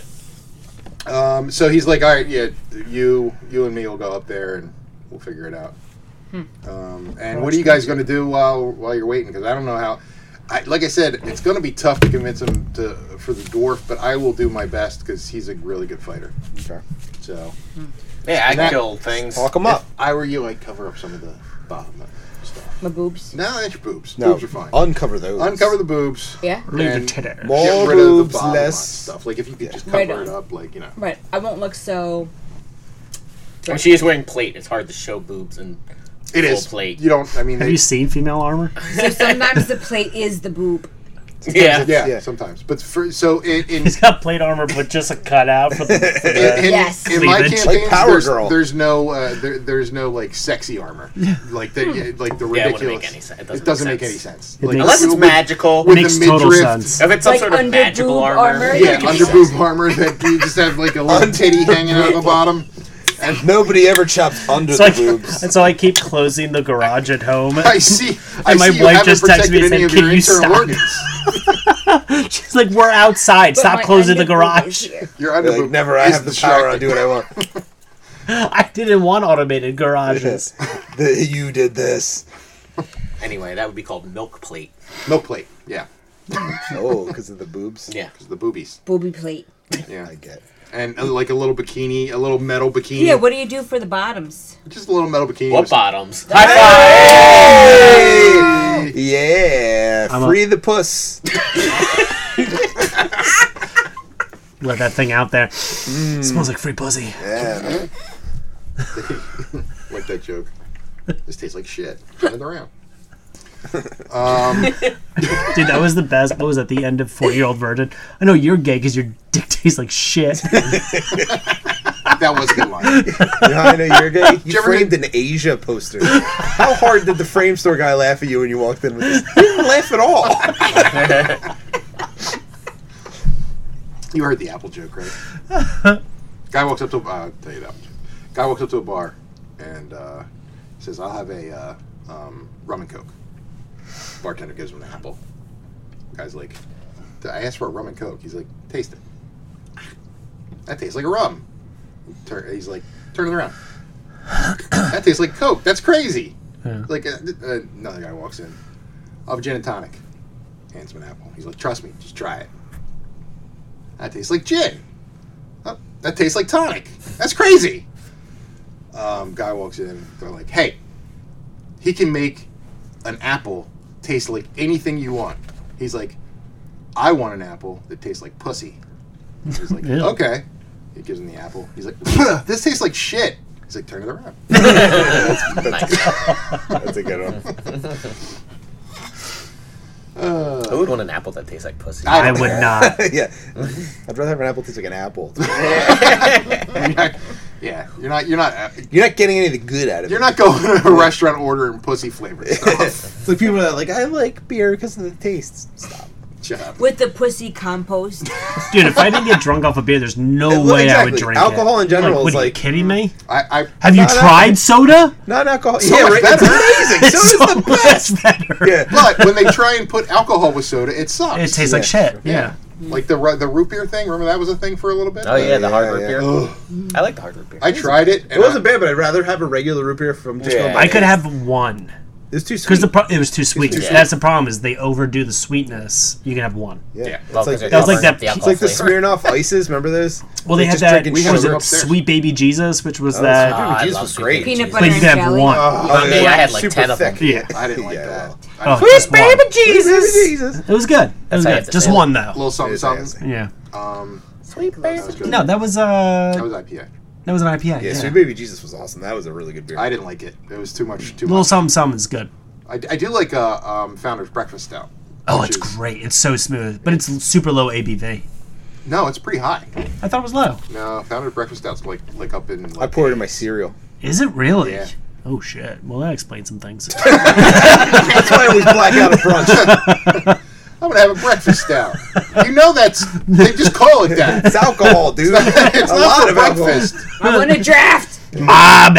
Um, so he's like, all right, yeah, you, you and me will go up there and we'll figure it out. Um, and what are you guys going to do while while you're waiting? Because I don't know how. I, like I said, it's going to be tough to convince him to for the dwarf, but I will do my best because he's a really good fighter. Okay. So Yeah, I And that- kill things. Talk him up. if I were you, I'd cover up some of the bottom stuff. My boobs. No, that's your boobs. No, Boobs are fine. uncover those. Uncover the boobs. Yeah? leave the And titter. More Get rid of the boobs, bottom less stuff. Like if you could just Right cover on. it up, like you know. Right. I won't look so. When she is wearing plate, it's hard to show boobs and It full is. plate. You don't. I mean, Have they, you seen female armor? So sometimes the plate is the boob. Yeah. yeah, Yeah. sometimes. But for so in in, He's got plate armor, but just a cutout for the. For in, the in, Yes. in my Cleavage. campaigns, Like Power there's, Girl. there's no uh, there, there's no like sexy armor, like the yeah, like the Yeah, it ridiculous. wouldn't make any sense. It doesn't It doesn't make make, sense. any sense. It Like, makes- Unless it's with- magical. with Makes the total midriff, sense. If it's some Like sort of under magical boob armor. armor, it Yeah, could be under sexy. boob armor that you just have like a little titty hanging out of the bottom. And nobody ever chops under So I, the boobs. and so I keep closing the garage at home. I see. I And my see you wife haven't just texted me protected and any said, of "Can your you internal stop?" organs. She's like, "We're outside. But Stop my closing the underboob garage." is here. Your Like, underboob never, I is have the power. I do what I want. I didn't want automated garages. The- you did this. Anyway, that would be called milk plate. Milk plate. Yeah, Oh, because of the boobs? Yeah. because the boobies. Booby plate. Yeah, I get. and uh, like a little bikini, a little metal bikini. Yeah, what do you do for the bottoms? Just a little metal bikini. What with some- bottoms? High five! Hey! Yeah! I'm a- Free the puss. Let that thing out there. Smells like free pussy. Yeah. Like that joke. This tastes like shit. Turn it around. Um, Dude, that was the best. What was that? The end of forty Year Old Virgin. I know you're gay because your dick tastes like shit. that was a good line. You know, I know you're gay. You, you ever framed an Asia poster. How hard did the frame store guy laugh at you when you walked in with this? He didn't laugh at all. You heard the apple joke, right? Guy walks up to. Uh, I'll tell you that. Guy walks up to a bar and uh, says, "I'll have a uh, um, rum and coke." Bartender gives him an apple. Guy's like, "I asked for a rum and coke." He's like, "Taste it." That tastes like a rum. Turn, he's like, "Turn it around." That tastes like coke. That's crazy. Yeah. Like uh, uh, another guy walks in. I'll have a gin and tonic. Hands him an apple. He's like, "Trust me, just try it." That tastes like gin. Oh, that tastes like tonic. That's crazy. Um, guy walks in. They're like, "Hey, he can make an apple taste like anything you want." He's like, "I want an apple that tastes like pussy." He's like, Ew. "Okay." He gives him the apple. He's like, "This tastes like shit." He's like, "Turn it around." That's a good one. Uh, I would want an apple that tastes like pussy. I would not. yeah. I'd rather have an apple taste like an apple. you're not, yeah, you're not. You're not. uh, You're not getting anything good out of You're it. not going to a restaurant ordering pussy flavored stuff. It's like people that are like, I like beer because of the taste. Stop. Shut up. With the pussy compost. Dude, if I didn't get drunk off a beer, there's no Well, way I would exactly. drink Alcohol it. in general like, is what, are you like- kidding me? I, I Have you Not tried soda? Not alcohol. So yeah, much right? better. It's amazing. Soda's the best. Much better. Yeah. But when they try and put alcohol with soda, it sucks. It tastes like shit. Yeah. Like the ru- the root beer thing. Remember that was a thing for a little bit. Oh yeah, the Yeah, hard root yeah. beer. Ugh. I like the hard root beer. I tried it. And It wasn't I, bad, but I'd rather have a regular root beer from just Yeah. going by I could taste. have one. It's too sweet. Because the pro- it was too sweet. too sweet. That's the problem is they overdo the sweetness. You can have one. yeah. Yeah. It's Well, like, 'cause they're that was like covering that- up the it's it's alcohol like the flavor. Smirnoff Ices. Remember those? Well, they Like had just that. drinking We What had was them it upstairs. Sweet Baby Jesus, which was Oh, that? Sweet Ah, I Jesus love was Sweet great. Baby Peanut Jesus. butter But you and could have jelly. one. Oh, One day yeah. I had like Super ten of them. thick. Yeah. I didn't like Yeah, that. well. I- Oh, just one. Sweet Jesus. Jesus. It was good. It was how you good. have to Just say it. one A though. little something, It is something. nasty. Yeah. Um, Sweet that baby. was good. No, that was that uh, was I P A. that was an I P A. Yeah, Yeah. Sweet Baby Jesus was awesome. That was a really good beer. I didn't like it. It was too much. Too Little much. something something is good. I, I do like uh, um, Founder's Breakfast Stout. Oh, which it's is- great. It's so smooth, but it's super low A B V. No, it's pretty high. I thought it was low. No, Founder's Breakfast Stout's like like up in. Like, I poured it in my cereal. Is it really? Yeah. Oh shit. Well, that explains some things. That's why I always black out at brunch. I'm gonna have a breakfast stout. You know that's they just call it that. It's alcohol, dude. It's a not lot for of breakfast. I want a draft. My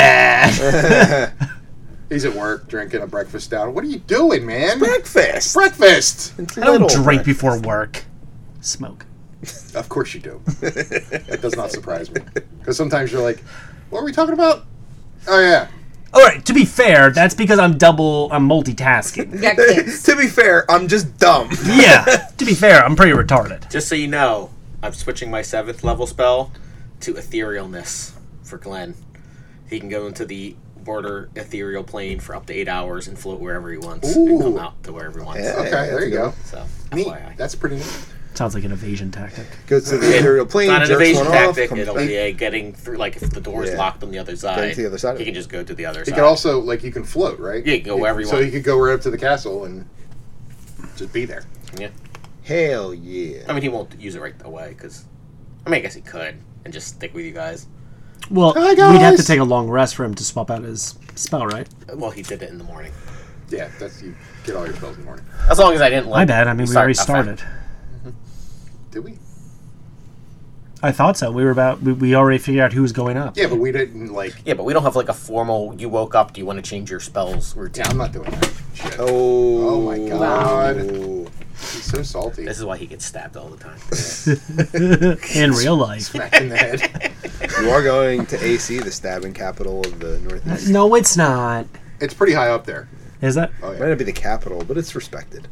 bad. alcohol. He's at work drinking a breakfast stout. What are you doing, man? Breakfast. Breakfast. I don't drink before work. Smoke. Of course you do. It does not surprise me because sometimes you're like, "What were we talking about?" Oh yeah. All right. To be fair, that's because I'm double. I'm multitasking. You got kids. To be fair, I'm just dumb. Yeah. To be fair, I'm pretty retarded. Just so you know, I'm switching my seventh level spell to etherealness for Glenn. He can go into the border ethereal plane for up to eight hours and float wherever he wants and Ooh. come out to wherever he wants. Yeah. Okay, there you go. So, Neat. F Y I. That's pretty neat. Sounds like an evasion tactic. Goes to the imperial plane. Not an jerks evasion one off, tactic. comes It'll back. be a getting through. Like if the door is Yeah. locked on the other side, to the other side. he can just go to the other He side. could also like you can float, right? Yeah, you can go wherever you so want. he could go right up to the castle and just be there. Yeah. Hell yeah. I mean, he won't use it right away because. I mean, I guess he could and just stick with you guys. Well, Hi, we'd have to guys. take a long rest for him to swap out his spell, right? Well, he did it in the morning. Yeah, that's you get all your spells in the morning. As long as I didn't. My Like, bad. I mean, we start already effect. started. Did we? I thought so. We were about. We, we already figured out who was going up. Yeah, but we didn't like. Yeah, but we don't have like a formal. You woke up. Do you want to change your spells routine? Yeah, I'm not doing that. Shit. Oh. Oh my God. Oh. He's so salty. This is why he gets stabbed all the time. In real life. Smacked in the head. You are going to A C, the stabbing capital of the Northeast. No, it's not. It's pretty high up there. Is that? Oh Might yeah. not be the capital, but it's respected.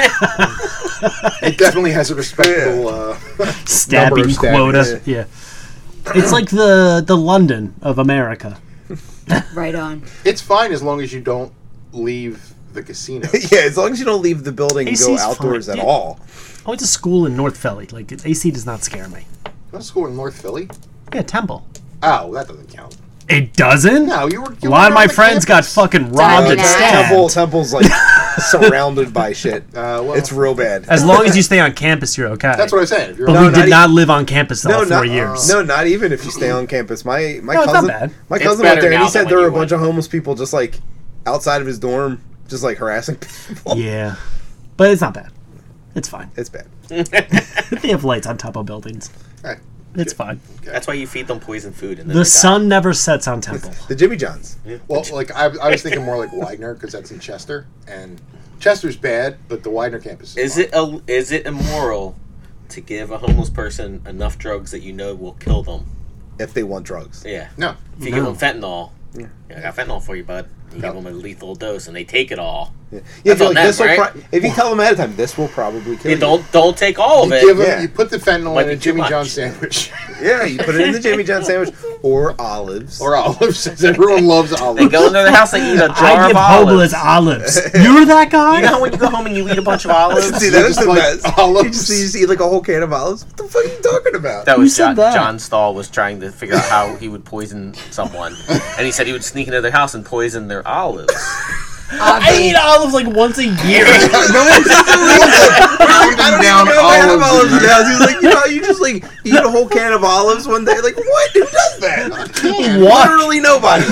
It definitely has a respectable uh, number Stabbing of stabbings. quota. Yeah. It's like the the London of America. Right on. It's fine as long as you don't leave the casino. Yeah, as long as you don't leave the building and A C's go fine. outdoors at Yeah. all. I went to school in North Philly. Like A C does not scare me. You went to school in North Philly? Yeah, Temple. Oh, that doesn't count. It doesn't. No, you were. You A lot were of my on the friends got campus. fucking robbed and Diana. stabbed. Temple, Temple's like surrounded by shit. Uh, well, It's real bad. As long as you stay on campus, you're okay. That's what I said. If you're But No, we not did e- not live on campus all No, four not years. No, not even if you stay on campus. My my No, it's not cousin, bad. my It's cousin went better there, and now he said than there when were a you bunch went. of homeless people just like outside of his dorm, just like harassing people. Yeah, but it's not bad. It's fine. It's bad. They have lights on top of buildings. Right. It's fine. That's why you feed them poison food. And then The they die. sun never sets on Temple. The Jimmy Johns. Well, like I, I was thinking more like Widener because that's in Chester, and Chester's bad, but the Widener campus is. Is fine. it a, is it immoral to give a homeless person enough drugs that you know will kill them? If they want drugs. Yeah. No. If you No. give them fentanyl, Yeah. yeah, I got fentanyl for you, bud. You No. give them a lethal dose, and they take it all. Yeah, yeah That's if, you're on like, them, this will right? pro- if you tell them ahead of time, this will probably kill You you. don't don't take all of You it. give 'em- Yeah. you put the fentanyl Might in be a too Jimmy much. John sandwich Yeah, you put it in the Jimmy John sandwich or olives. or olives. Everyone loves olives. They go into their house, they eat a jar I of give olives. homeless olives. You're that guy? You know how when you go home and you eat a bunch of olives? See, that is Just the like best. olives. You just, you just eat like a whole can of olives. What the fuck are you talking about? That Who was said John, that? John Stahl was trying to figure out how he would poison someone, and he said he would sneak into their house and poison their olives. I eat olives like once a year. No one's pounding down have olives. olives in the house. He was like, you know, you just like eat a whole can of olives one day. Like, what? Who does that? What? Literally nobody.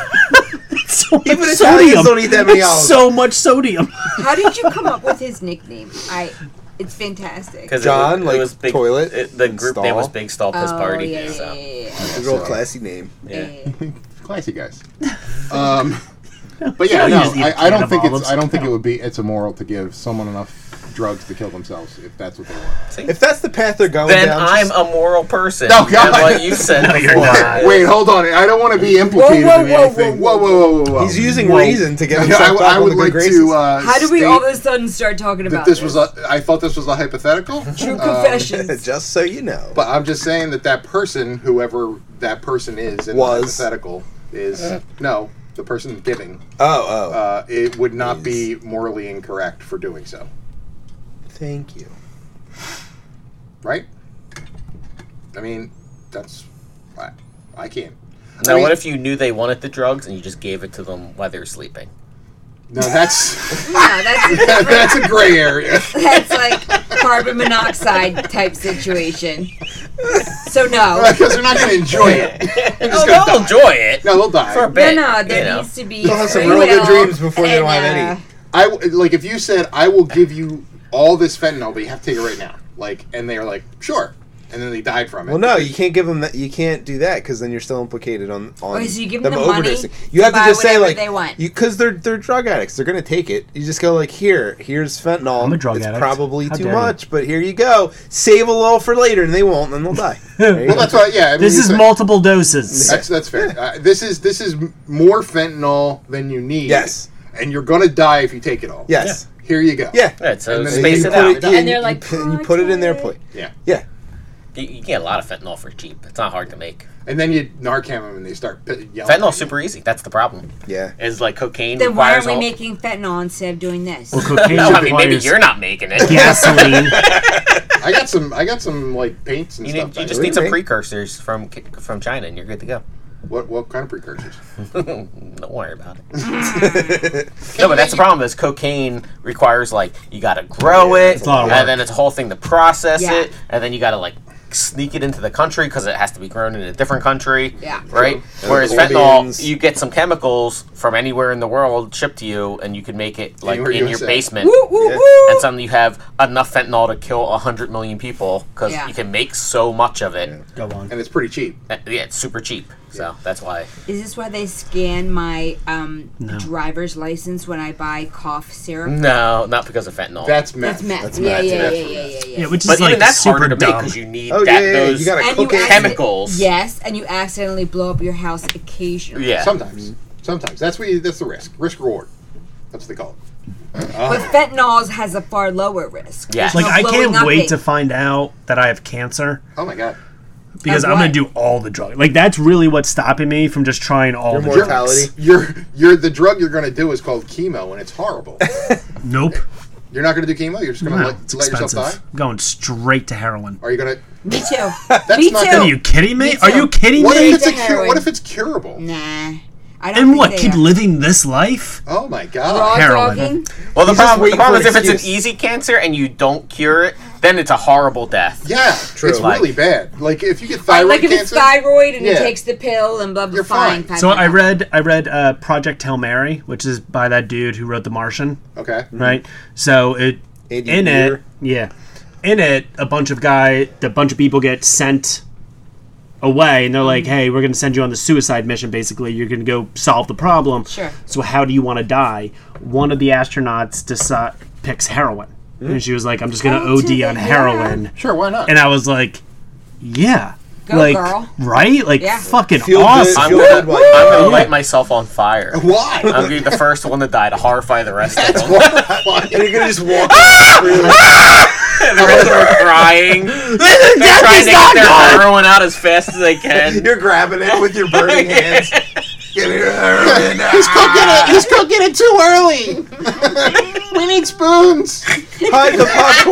So much Even sodium. Italians don't eat that many It's olives. so much sodium. How did you come up with his nickname? I. It's fantastic. Because John, it, was- like, it was big, toilet It, the and group stall. name was Big Stall Piss Oh, Party. yeah, yeah, so. yeah, yeah, It's a real classy name. Yeah. yeah. Classy guys. Um, but yeah, You no, just eat a I, I can don't of think olives. it's. I don't think it would be. It's immoral to give someone enough drugs to kill themselves if that's what they want. If that's the path they're going Then down, I'm just- a moral person. No, God. And what you said No, you're before. not. is- Wait, hold on. I don't want to be implicated Whoa, whoa, in whoa, anything. whoa, Whoa, whoa, whoa, whoa, whoa. he's using Whoa. reason to get I, himself I, back I on would the good like graces. to. Uh, How did we state all of a sudden start talking about that this was a. I thought this was a hypothetical. True Um, confessions? Just so you know. But I'm just saying that that person, whoever that person is, in Was. the hypothetical, is no the person giving. oh, oh. Uh, it would not Is. be morally incorrect for doing so, Thank you. right? I mean, that's I, I can't. Now, I mean, what if you knew they wanted the drugs and you just gave it to them while they were sleeping? No, that's No, that's a different, that's a gray area. that's like carbon monoxide type situation. So no. Because they're not going to enjoy it. They're just Oh, gonna they'll die. enjoy it No, they'll die. for a No, bit. no, there you know. needs to be. They'll have some free real good will dreams before they don't have and, any. uh, I w- like if you said I will give you all this fentanyl, but you have to take it right now. Like, and they are like, sure, and then they died from it. Well, no, you can't give them that. You can't do that because then you're still implicated on on Okay, so you give them them the money overdosing. You have to to buy just say whatever like they want. you because they're they're drug addicts. They're gonna take it. You just go like, here, here's fentanyl. I'm a drug it's addict. probably How too dare you. much, but here you go. Save a little for later, and they won't, and they'll die. There you Well, go. that's what. Yeah, I mean, This you is said- multiple doses. That's that's fair. Uh, this is this is m- more fentanyl than you need. Yes. and you're gonna die if you take it all. Yes. Here you go. Yeah. Right, so And then space you it put out. it- yeah, And they're you- like, you, put- you put it in their "Project." plate. Yeah. Yeah. You, you get a lot of fentanyl for cheap. It's not hard to make. And then you Narcan them and they start p- yelling. at Fentanyl's you. super easy. That's the problem. Yeah. Is like cocaine Then why requires aren't we all- making fentanyl instead of doing this? Well, cocaine No, I mean maybe requires you're not making it. gasoline. I got some. I got some like paints and You, stuff. need, you back just there. need some Make- precursors from from China, and you're good to go. What what kind of precursors? Don't worry about it. No, but that's the problem. Is cocaine requires like you got to grow it, a lot of work. and then it's a whole thing to process Yeah. it, and then you got to like sneak it into the country because it has to be grown in a different country. Yeah. Right. True. Whereas And fentanyl, Colombians. you get some chemicals from anywhere in the world shipped to you, and you can make it like Anywhere in U your S A. basement. Woo, woo, Yeah. woo. And suddenly you have enough fentanyl to kill a hundred million people because Yeah. you can make so much of it. Go on. And it's pretty cheap. Uh, Yeah, it's super cheap. So that's why. Is this why they scan my um, No. driver's license when I buy cough syrup? No, not because of fentanyl. That's meth. That's meth. That's yeah, meth, yeah, yeah. yeah, yeah, yeah, yeah. Yeah, which is but like even that's super harder to make dumb. because you need Oh, that, yeah, yeah, yeah, those you gotta And cook you it. accident- chemicals. Yes, and you accidentally blow up your house occasionally. Yeah. Sometimes. Sometimes. That's what you, that's the risk. Risk reward. That's what they call it. But fentanyl has a far lower risk. Yes. There's Like no I blowing can't up wait it. to find out that I have cancer Oh my god. because Of I'm gonna what? do all the drugs. Like that's really what's stopping me from just trying all Your the mortality. drugs. You're you're the drug you're gonna do is called chemo and it's horrible. Nope. You're not gonna do chemo. You're just gonna No, let, it's let yourself expensive. die. I'm going straight to heroin. Are you gonna? Me too. That's Me not too. gonna- Are you kidding me? Me Are you too. kidding What me? if it's a to cure? heroin. What if it's curable? Nah. I don't And think what? they Keep are. living this life? Oh my god. Raw Heroin. dogging? Well, the He's just problem, the waiting problem for is an if it's an excuse. easy cancer and you don't cure it, then it's a horrible death. Yeah, True. it's Like- really bad. Like if you get Like, thyroid like if it's cancer, thyroid and he Yeah. takes the pill and blah blah. You're fine. fine. fine, So fine, I fine. read I read uh, Project Hail Mary, which is by that dude who wrote The Martian, okay. right? So it Andy in Weir. it, yeah, in it, a bunch of guy, a bunch of people get sent away, and they're like, "Hey, we're going to send you on the suicide mission. Basically, you're going to go solve the problem. Sure. So how do you want to die?" One of the astronauts decide, picks heroin, and she was like, "I'm just going to Oh, O D to on the heroin," Sure, why not? and I was like, "Yeah." Go, like, girl. right? Like, Yeah. fucking Feel good. awesome. I'm Feel gonna, good while I'm you- gonna light myself on fire. why? I'm gonna be the first one to die to horrify the rest of them. why? And you're gonna just walk through. the rest of them are crying. They're trying to get their heroin out as fast as they can. You're grabbing it with your burning hands. Get your heroin out. He's cooking it. He's cooking it too early. We need spoons. Hide the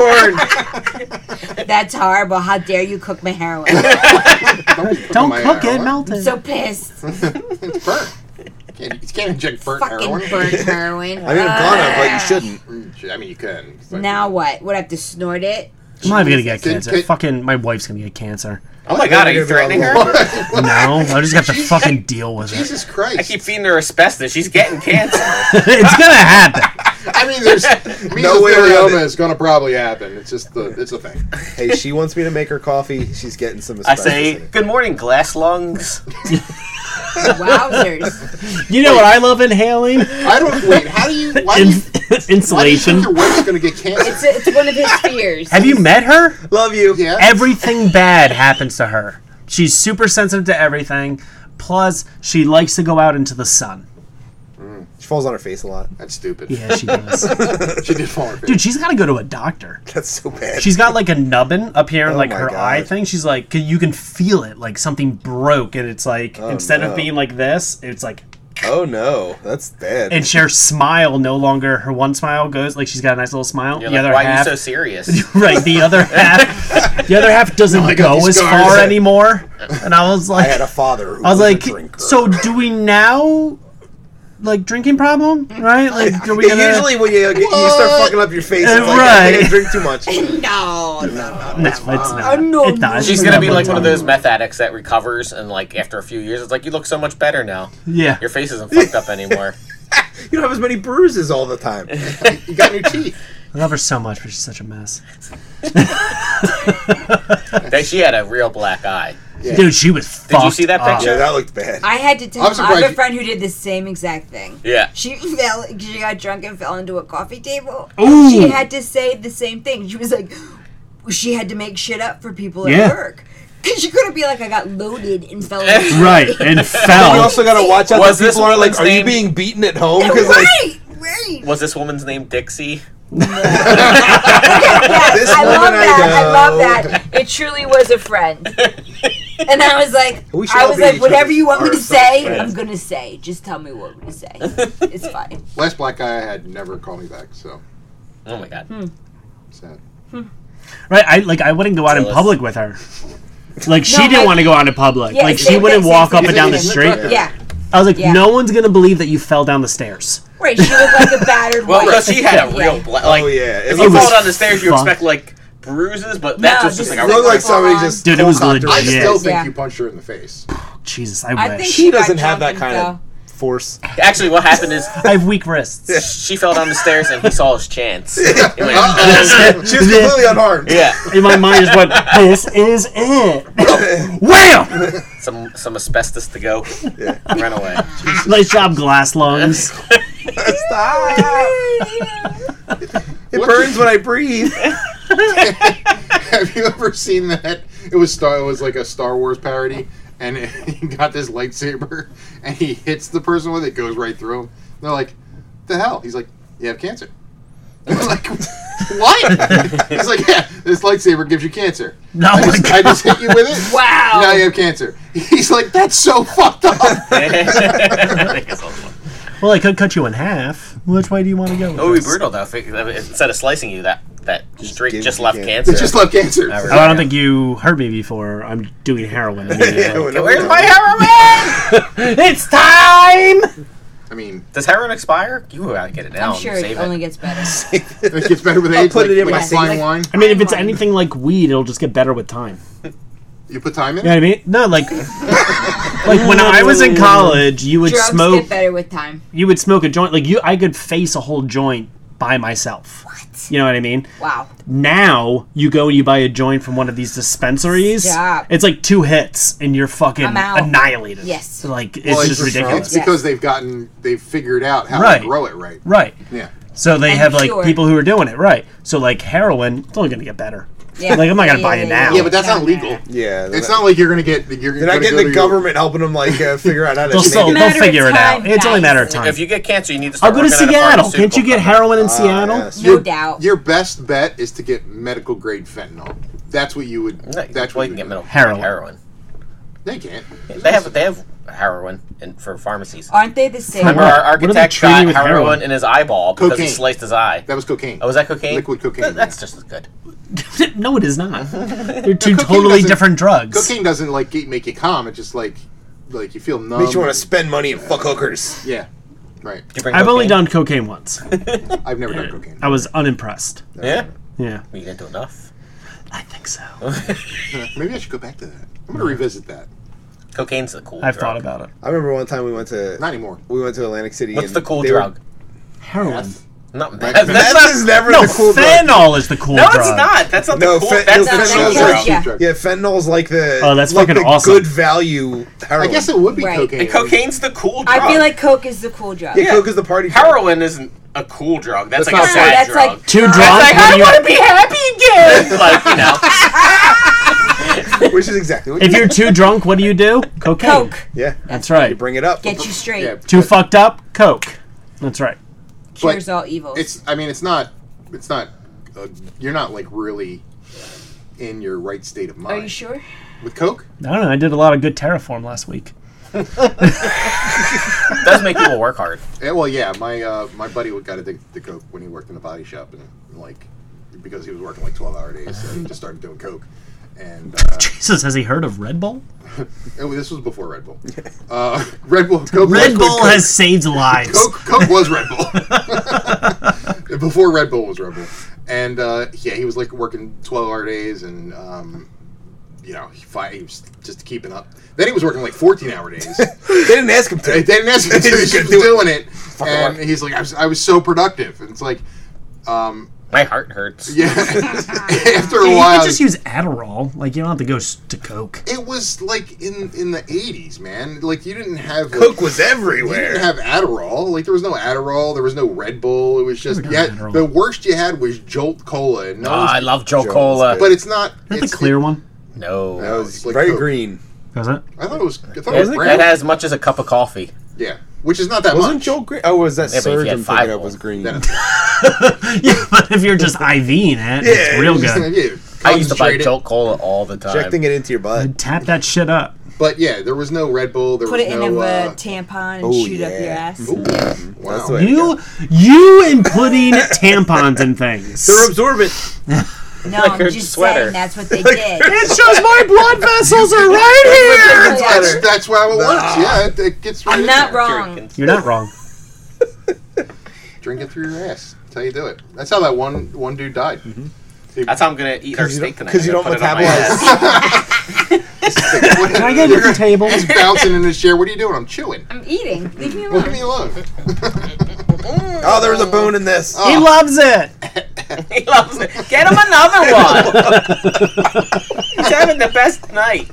popcorn. That's horrible. How dare you cook my heroin? Don't, be cooking Don't my cook it, heroin. melt I'm it. so pissed. It's burnt. can't, you can't inject burnt Fucking heroin. burnt heroin. I mean, I'm gonna, but you Ah. shouldn't. I mean, you can. It's like- Now what? Would I have to snort it? I'm not even gonna get Can- cancer. can- Fucking, my wife's gonna get cancer. Oh my god, are you threatening her? No, I just have to fucking deal with it. Jesus Christ. I keep feeding her asbestos. She's getting cancer. It's gonna happen. I mean, there's No way around mesothelioma it. is going to probably happen. It's just the, it's a thing. Hey, she wants me to make her coffee. She's getting some I asbestos say, in it. good morning, glass lungs. Wowzers. You know what I love inhaling? I don't wait. How do you? Why do you? In- Why do you insulation. think your wife's going to get cancer? It's, a, it's one of his fears. Have you met her? Love you. Yeah. Everything bad happens to her. She's super sensitive to everything. Plus, she likes to go out into the sun. She falls on her face a lot. That's stupid. Yeah, she does. She did fall on her face. Dude, she's got to go to a doctor. That's so bad. She's got like a nubbin up here in Oh like my her God. eye thing. She's like, you can feel it, like something broke, and it's like Oh, instead no. of being like this, it's like. Oh no, that's bad. And her smile no longer. Her one smile goes like she's got a nice little smile. You're the like, other why half, are you so serious? right? The other half, the other half doesn't No, I got go these as scars. far anymore. And I was I like, had a father who I was was like, a drinker. so do we now, like, drinking problem, right? Like, are we Yeah, gonna? usually when you, get, you start fucking up your face, Uh, it's like, right. I think I drink too much. No, no, no. no, it's not. no, it does. She's It's gonna not be one like one of time. those meth addicts that recovers, and like after a few years, it's like you look so much better now. Yeah. Your face isn't fucked up anymore. You don't have as many bruises all the time. You got new teeth. I love her so much, but she's such a mess. That she had a real black eye. Yeah. Dude, she was fucked Did you see that up. picture? Yeah, that looked bad. I had to tell I'm I surprised have a you- friend who did the same exact thing. Yeah. She fell. She got drunk and fell into a coffee table. Ooh. She had to say the same thing. She was like, she had to make shit up for people at Yeah. work. Cause she couldn't be like, I got loaded and fell. into Right, and You fell. also gotta watch out Was that this people are like, woman's are you name- being beaten at home? Because like, Right, right. Was this woman's name Dixie? Yes, This I woman love I that. I know. love that. It truly was a friend. And I was like, We should I all was be like, each whatever other's you want me to friends. say, Friends. I'm gonna say. Just tell me what to say. It's fine. Last black guy I had never called me back, so Oh my god. sad. Right, I like I wouldn't go out in Jealous. public with her. Like she No, didn't like- want to go out in public. Yeah, like same she wouldn't thing, walk same up and thing. down the Same street. thing. Yeah. I was like, Yeah. no one's gonna believe that you fell down the stairs. Right, she looked like a battered Well, wife. because she had a Yeah. real black. Like, oh yeah, if it you was fall down the stairs, you fucked. expect like bruises, but that No, just this was is like a looked regular. like somebody Full-on. just Dude, it was cold-cocked her I legit. face. still think Yeah. you punched her in the face. Jesus, I I wish. think She she got doesn't have drunk that and kind fell. of force. Actually, what happened is I have weak wrists. she fell down the stairs and he saw his chance. He went, Uh-oh. She was completely unharmed. yeah, In my mind, just went, "This is it." Wham! some some asbestos to go. Yeah. Run away. Nice job, glass lungs. Stop. It burns when I breathe. Have you ever seen that? It was Star. It was like a Star Wars parody, and he got this lightsaber, and he hits the person with it, goes right through him. They're like, "The hell?" He's like, "You have cancer." They're like, "What?" He's like, "Yeah, this lightsaber gives you cancer. No, I my just, I just hit you with it. Wow. Now you have cancer." He's like, "That's so fucked up." Well, I could cut you in half. Which way do you want to go? With It would be this? brutal though. If it, instead of slicing you, that that streak give just you left cancer. cancer. They just love cancer. Never. Oh, I don't think you heard me before. I'm doing heroin. Yeah, immediately. whenever- Where's my heroin? It's time. I mean, Does heroin expire? You gotta get it now. I'm and sure it save only it. gets better. it gets better with I'll age. put like, it in like my fine safe. wine. I mean, if it's anything like weed, it'll just get better with time. You put time in You know it. what I mean? No, like, like when I was in college, you would Drugs smoke. get better with time. You would smoke a joint. Like you, I could face a whole joint by myself. What? You know what I mean? Wow. Now you go and you buy a joint from one of these dispensaries. Stop. It's like two hits and you're fucking I'm out. annihilated. Yes. Like it's Well, just ridiculous. It's because they've gotten, they've figured out how Right. to grow it right. Right. Yeah. So they And have like pure. people who are doing it. Right. So like heroin, it's only gonna get better. Yeah. Like, I'm not gonna Yeah, buy yeah, it yeah, now. Yeah, but that's No, not no, legal. no. Yeah, It's not like you're gonna get. You're They're not gonna getting go the to your- government helping them like uh, figure out how to They'll make still it. they'll matter of figure it out. time, It's only a matter of guys. time. If you get cancer, you need to I'll start go to working at a Seattle. Can't you pharmaceutical get company. heroin in Ah, Seattle? yes. No Your- doubt. Your best bet is to get medical grade fentanyl. That's what you would. No, That's well, what you can get would middle Heroin. heroin. They can't. They have they have heroin in, for pharmacies. Aren't they the same? Remember, What? our What are they architect treating got with heroin, heroin? in his eyeball because he Cocaine. sliced his eye. That was cocaine. Oh, was that cocaine? Liquid cocaine, That- that's yeah. just as good. No, it is not. They're two Cocaine totally doesn't- different drugs. Cocaine doesn't like get, make you calm. It just like like you feel numb. Makes you want to spend money and fuck hookers. Yeah, right. Did you bring I've only cocaine? done cocaine once. I've never done cocaine. I was unimpressed. Yeah? Yeah, You didn't do enough. I think so. Maybe I should go back to that. I'm gonna revisit that. Cocaine's the cool I've drug. thought about it. I remember one time we went to Not anymore. we went to Atlantic City. What's and the cool they were- drug? Heroin. Meth. Not meth. Meth That's Meth not, is never No, the cool drug. fentanyl is the cool no, drug. it's not. That's not No, the cool. fe- that's no, the fentanyl's cool like- drug. yeah. Drug. Yeah, fentanyl's like the Oh, that's like fucking the awesome. good value heroin. I guess it would be Right. cocaine. And cocaine's the cool drug. I feel like Coke is the cool drug. yeah, Coke is the party drug. heroin isn't a cool drug. That's, That's like a not sad That's drug. like- Too drunk. That's like, what do I you- want to be happy again. Like, you know. Which is exactly what If you you're too drunk, what do you do? Cocaine. Coke. Yeah. That's You right. bring it up. Get you straight. Yeah, Too but fucked up? Coke. That's right. Cures all evils. It's. I mean, it's not. It's not. Uh, you're not like really in your right state of mind. Are you sure? With coke? I don't know. I did a lot of good Terraform last week. It does make people work hard. Yeah, well, yeah. My uh, my buddy got addicted to coke when he worked in a body shop, and like because he was working like twelve hour days, so he just started doing coke. And uh, Jesus, has he heard of Red Bull? it was- this was before Red Bull. Uh, Red Bull. Coke Red was- Bull Coke- has saved lives. Coke, Coke was Red Bull. Before Red Bull was Red Bull. And uh, yeah, he was like working twelve hour days and, um, you know, he, fi- he was just keeping up. Then he was working like fourteen hour days. They didn't ask him They to. didn't ask him to, He he was was gonna do it. doing it. And work. he's like, I was, I was so productive. And it's like, um, My heart hurts. yeah. After a Yeah, you while, could just use Adderall. Like, you don't have to go s- to Coke. it was like in, in the eighties, man. Like, you didn't have. Like, Coke was You everywhere. didn't have Adderall. Like, there was no Adderall. There was no Red Bull. It was just Never yeah. done Adderall. The worst you had was Jolt Cola. And no Oh, one's- I love Joe Joe's Cola. good. but it's not. Is that it's, the clear one? No. That it's was like very Coke. green. Was it? I thought it was. I thought It, it was it brown. had as much as a cup of coffee. Yeah, which is not that Wasn't much. Joe green? Oh, was that Yeah, but if you Surge had I'm five thinking of of was them, green? Then Yeah, but if you're just IVing it, it's Yeah, real it's good. yeah, I used to buy concentrated. Joe Cola all the time. Injecting it into your butt. Tap that shit up. But yeah, there was no Red Bull. There Put was it in no. a uh, tampon and oh, shoot up your yeah. ass. Ooh, That's wow. the way to You, go. you and putting tampons in things. They're absorbent. No, Like I'm her just sweater. saying that's what they did. It shows my blood vessels are right here. That's, that's how it works. Yeah, it, it gets right I'm in not there. wrong. You're not wrong. Drink it through your ass. That's how you do it. That's how that one one dude died. That's how I'm gonna eat our 'Cause you steak don't- tonight. 'cause you I'm don't gonna put it on my metabolize. ass. Can I get a different table? He's bouncing in his chair. What are you doing? I'm chewing. I'm eating. Leave me Leave me alone. alone. Oh, there was a bone in this. He loves it. He loves it. Get him another one. He's having the best night.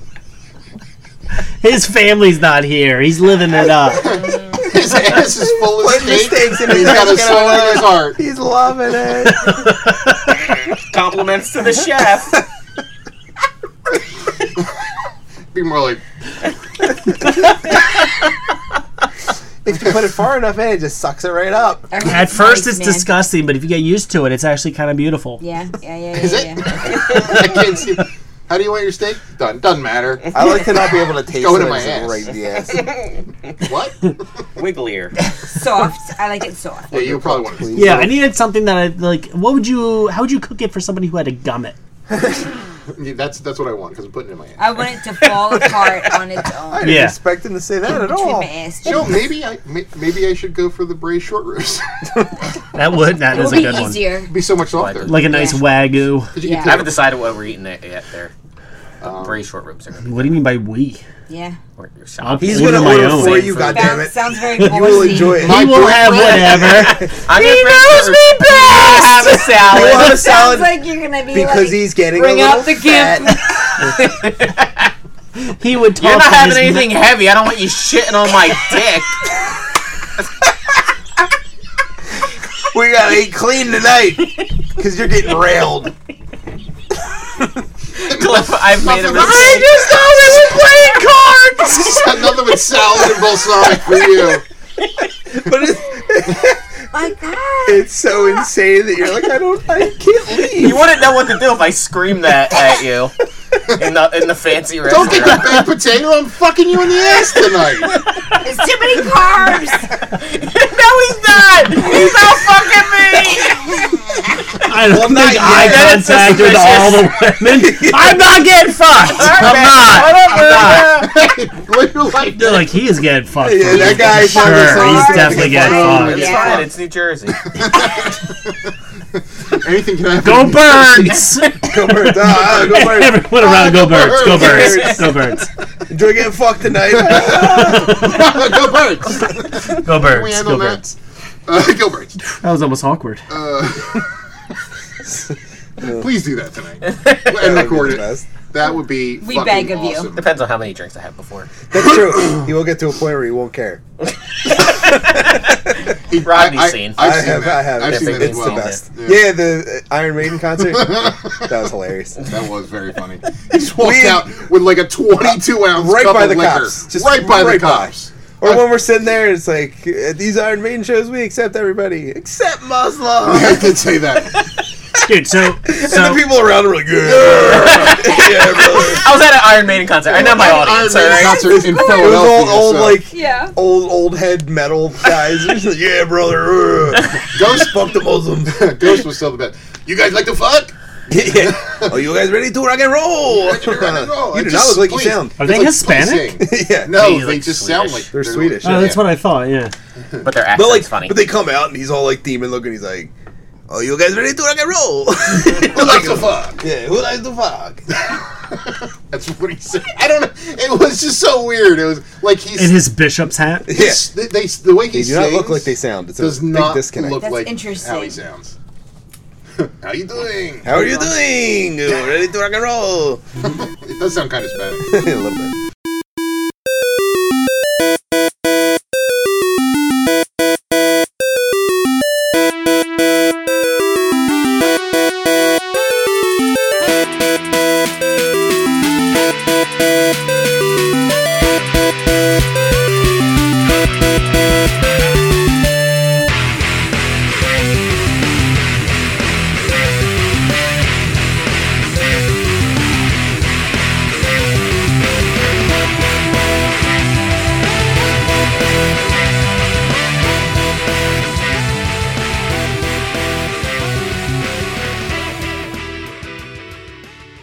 His family's not here. He's living it up. His ass is full of Putting the steak. steaks in and his he's got a ass. soul in his heart. He's loving it. Compliments to the chef. Be more like, If you put it far enough in, it just sucks it right up. At first, Nice, it's man. disgusting, but if you get used to it, it's actually kind of beautiful. Yeah, yeah, yeah, is yeah. it? yeah. I can't see. How do you want your steak? Done. Doesn't matter. I like to not be able to taste Go it. into my I just ass. right in the ass. What? Wigglier. Soft. I like it soft. Yeah, you probably want to. Yeah, I needed something that I like. What would you? How would you cook it for somebody who had to gum it? That's that's what I want because I'm putting it in my ass. I want it to fall apart on its I own. didn't Yeah. expect him to say that at Between all. my ass You know, cheeks. maybe I may- maybe I should go for the braised short ribs. That would. That It is will a be good one. easier. It'd be so much softer. Like a nice Yeah. wagyu. 'Cause you Yeah. can I take haven't decided what we're eating it yet there. Um, Braised short ribs are gonna be. What do you mean by we? Yeah. Or your I'll salad. He's Order gonna my order own. for you, Sounds- goddammit. Sounds very You will borsy. enjoy it. My He will have boyfriend- whatever. I'm He gonna knows bring- me best. Have a You salad. want a Sounds salad like you're gonna be because like, he's getting bring a out little the gift. fat. He would talk. You're not to having his anything heavy. I don't want you shitting on my dick. We gotta eat clean tonight because you're getting railed. Cliff, I've made a Nothing but- mistake. just thought we were playing cards. It's got nothing but salad and balsamic for you. But it's, My God. it's so insane that you're like, I don't, I can't leave. You wouldn't know what to do if I screamed that at you in the in the fancy Don't restaurant. get the baked potato. I'm fucking you in the ass tonight. It's too many carbs. No, he's not. He's not fucking me. I don't Well, think not eye yet. contact with That's all the women. I'm not getting fucked. I'm not. I'm not. What are you for life. They're like, he is getting fucked. Yeah, for that life, guy for found sure. us all He's to definitely get getting fucked. fucked. It's Yeah. fine. It's New Jersey. Anything can happen. Go Birds! Go Birds. Ah, go Birds. Everyone around, go Birds. Go Birds. Birds. Go Birds. Enjoy getting fucked tonight. Go Birds. Go we Birds. handle Go that? Birds. Uh, go Birds. That was almost awkward. Uh, please do that tonight and That would be record the it. best. That would be We fucking beg of you. awesome. Depends on how many drinks I had before. That's true. He will get to a point where he won't care. He- Rodney's I, I, scene. I've I seen have, that. I have. I've It's, seen that it's as the well. best. Yeah. Yeah, the uh, Iron Maiden concert. That was hilarious. That was very funny. He just walked We- out with like a twenty-two ounce Right cup by of the liquor. cops. Just right by right the by. cops. Or when we're sitting there, it's like, at these Iron Maiden shows, we accept everybody. Except Muslim. I did say that. Dude, so, And the so people around are like, yeah, yeah, brother. I was at an Iron Maiden concert. I know my audience, Iron Maiden alright? concert in It was Philadelphia. old, old so- like, Yeah. old, old head metal guys. They're just like, yeah, brother. uh, Ghost, Fuck the Muslims. Ghost was still the best. You guys like to fuck? Yeah. Oh, you guys ready to rock and roll? Ready to rock and roll. You do Just not look like please. you sound. are they It's like, Hispanic? please sing. Yeah. No, He's they like just Swedish. sound like They're Swedish. Oh, that's what I thought, yeah. But their But accent's like, funny. but they come out and he's all like demon looking. He's like, "Oh, you guys ready to rock and roll?" Who likes to fuck? Yeah, who likes to fuck? That's what he said. I don't know. It was just so weird. It was like he's. In his bishop's hat. Yeah, his- they, they, the way he they do not sings look like they sound. It's a does big not disconnect. look That's like interesting. how he sounds. How you doing? How are you doing? Ready to rock and roll? It does sound kind of Spanish. A little bit.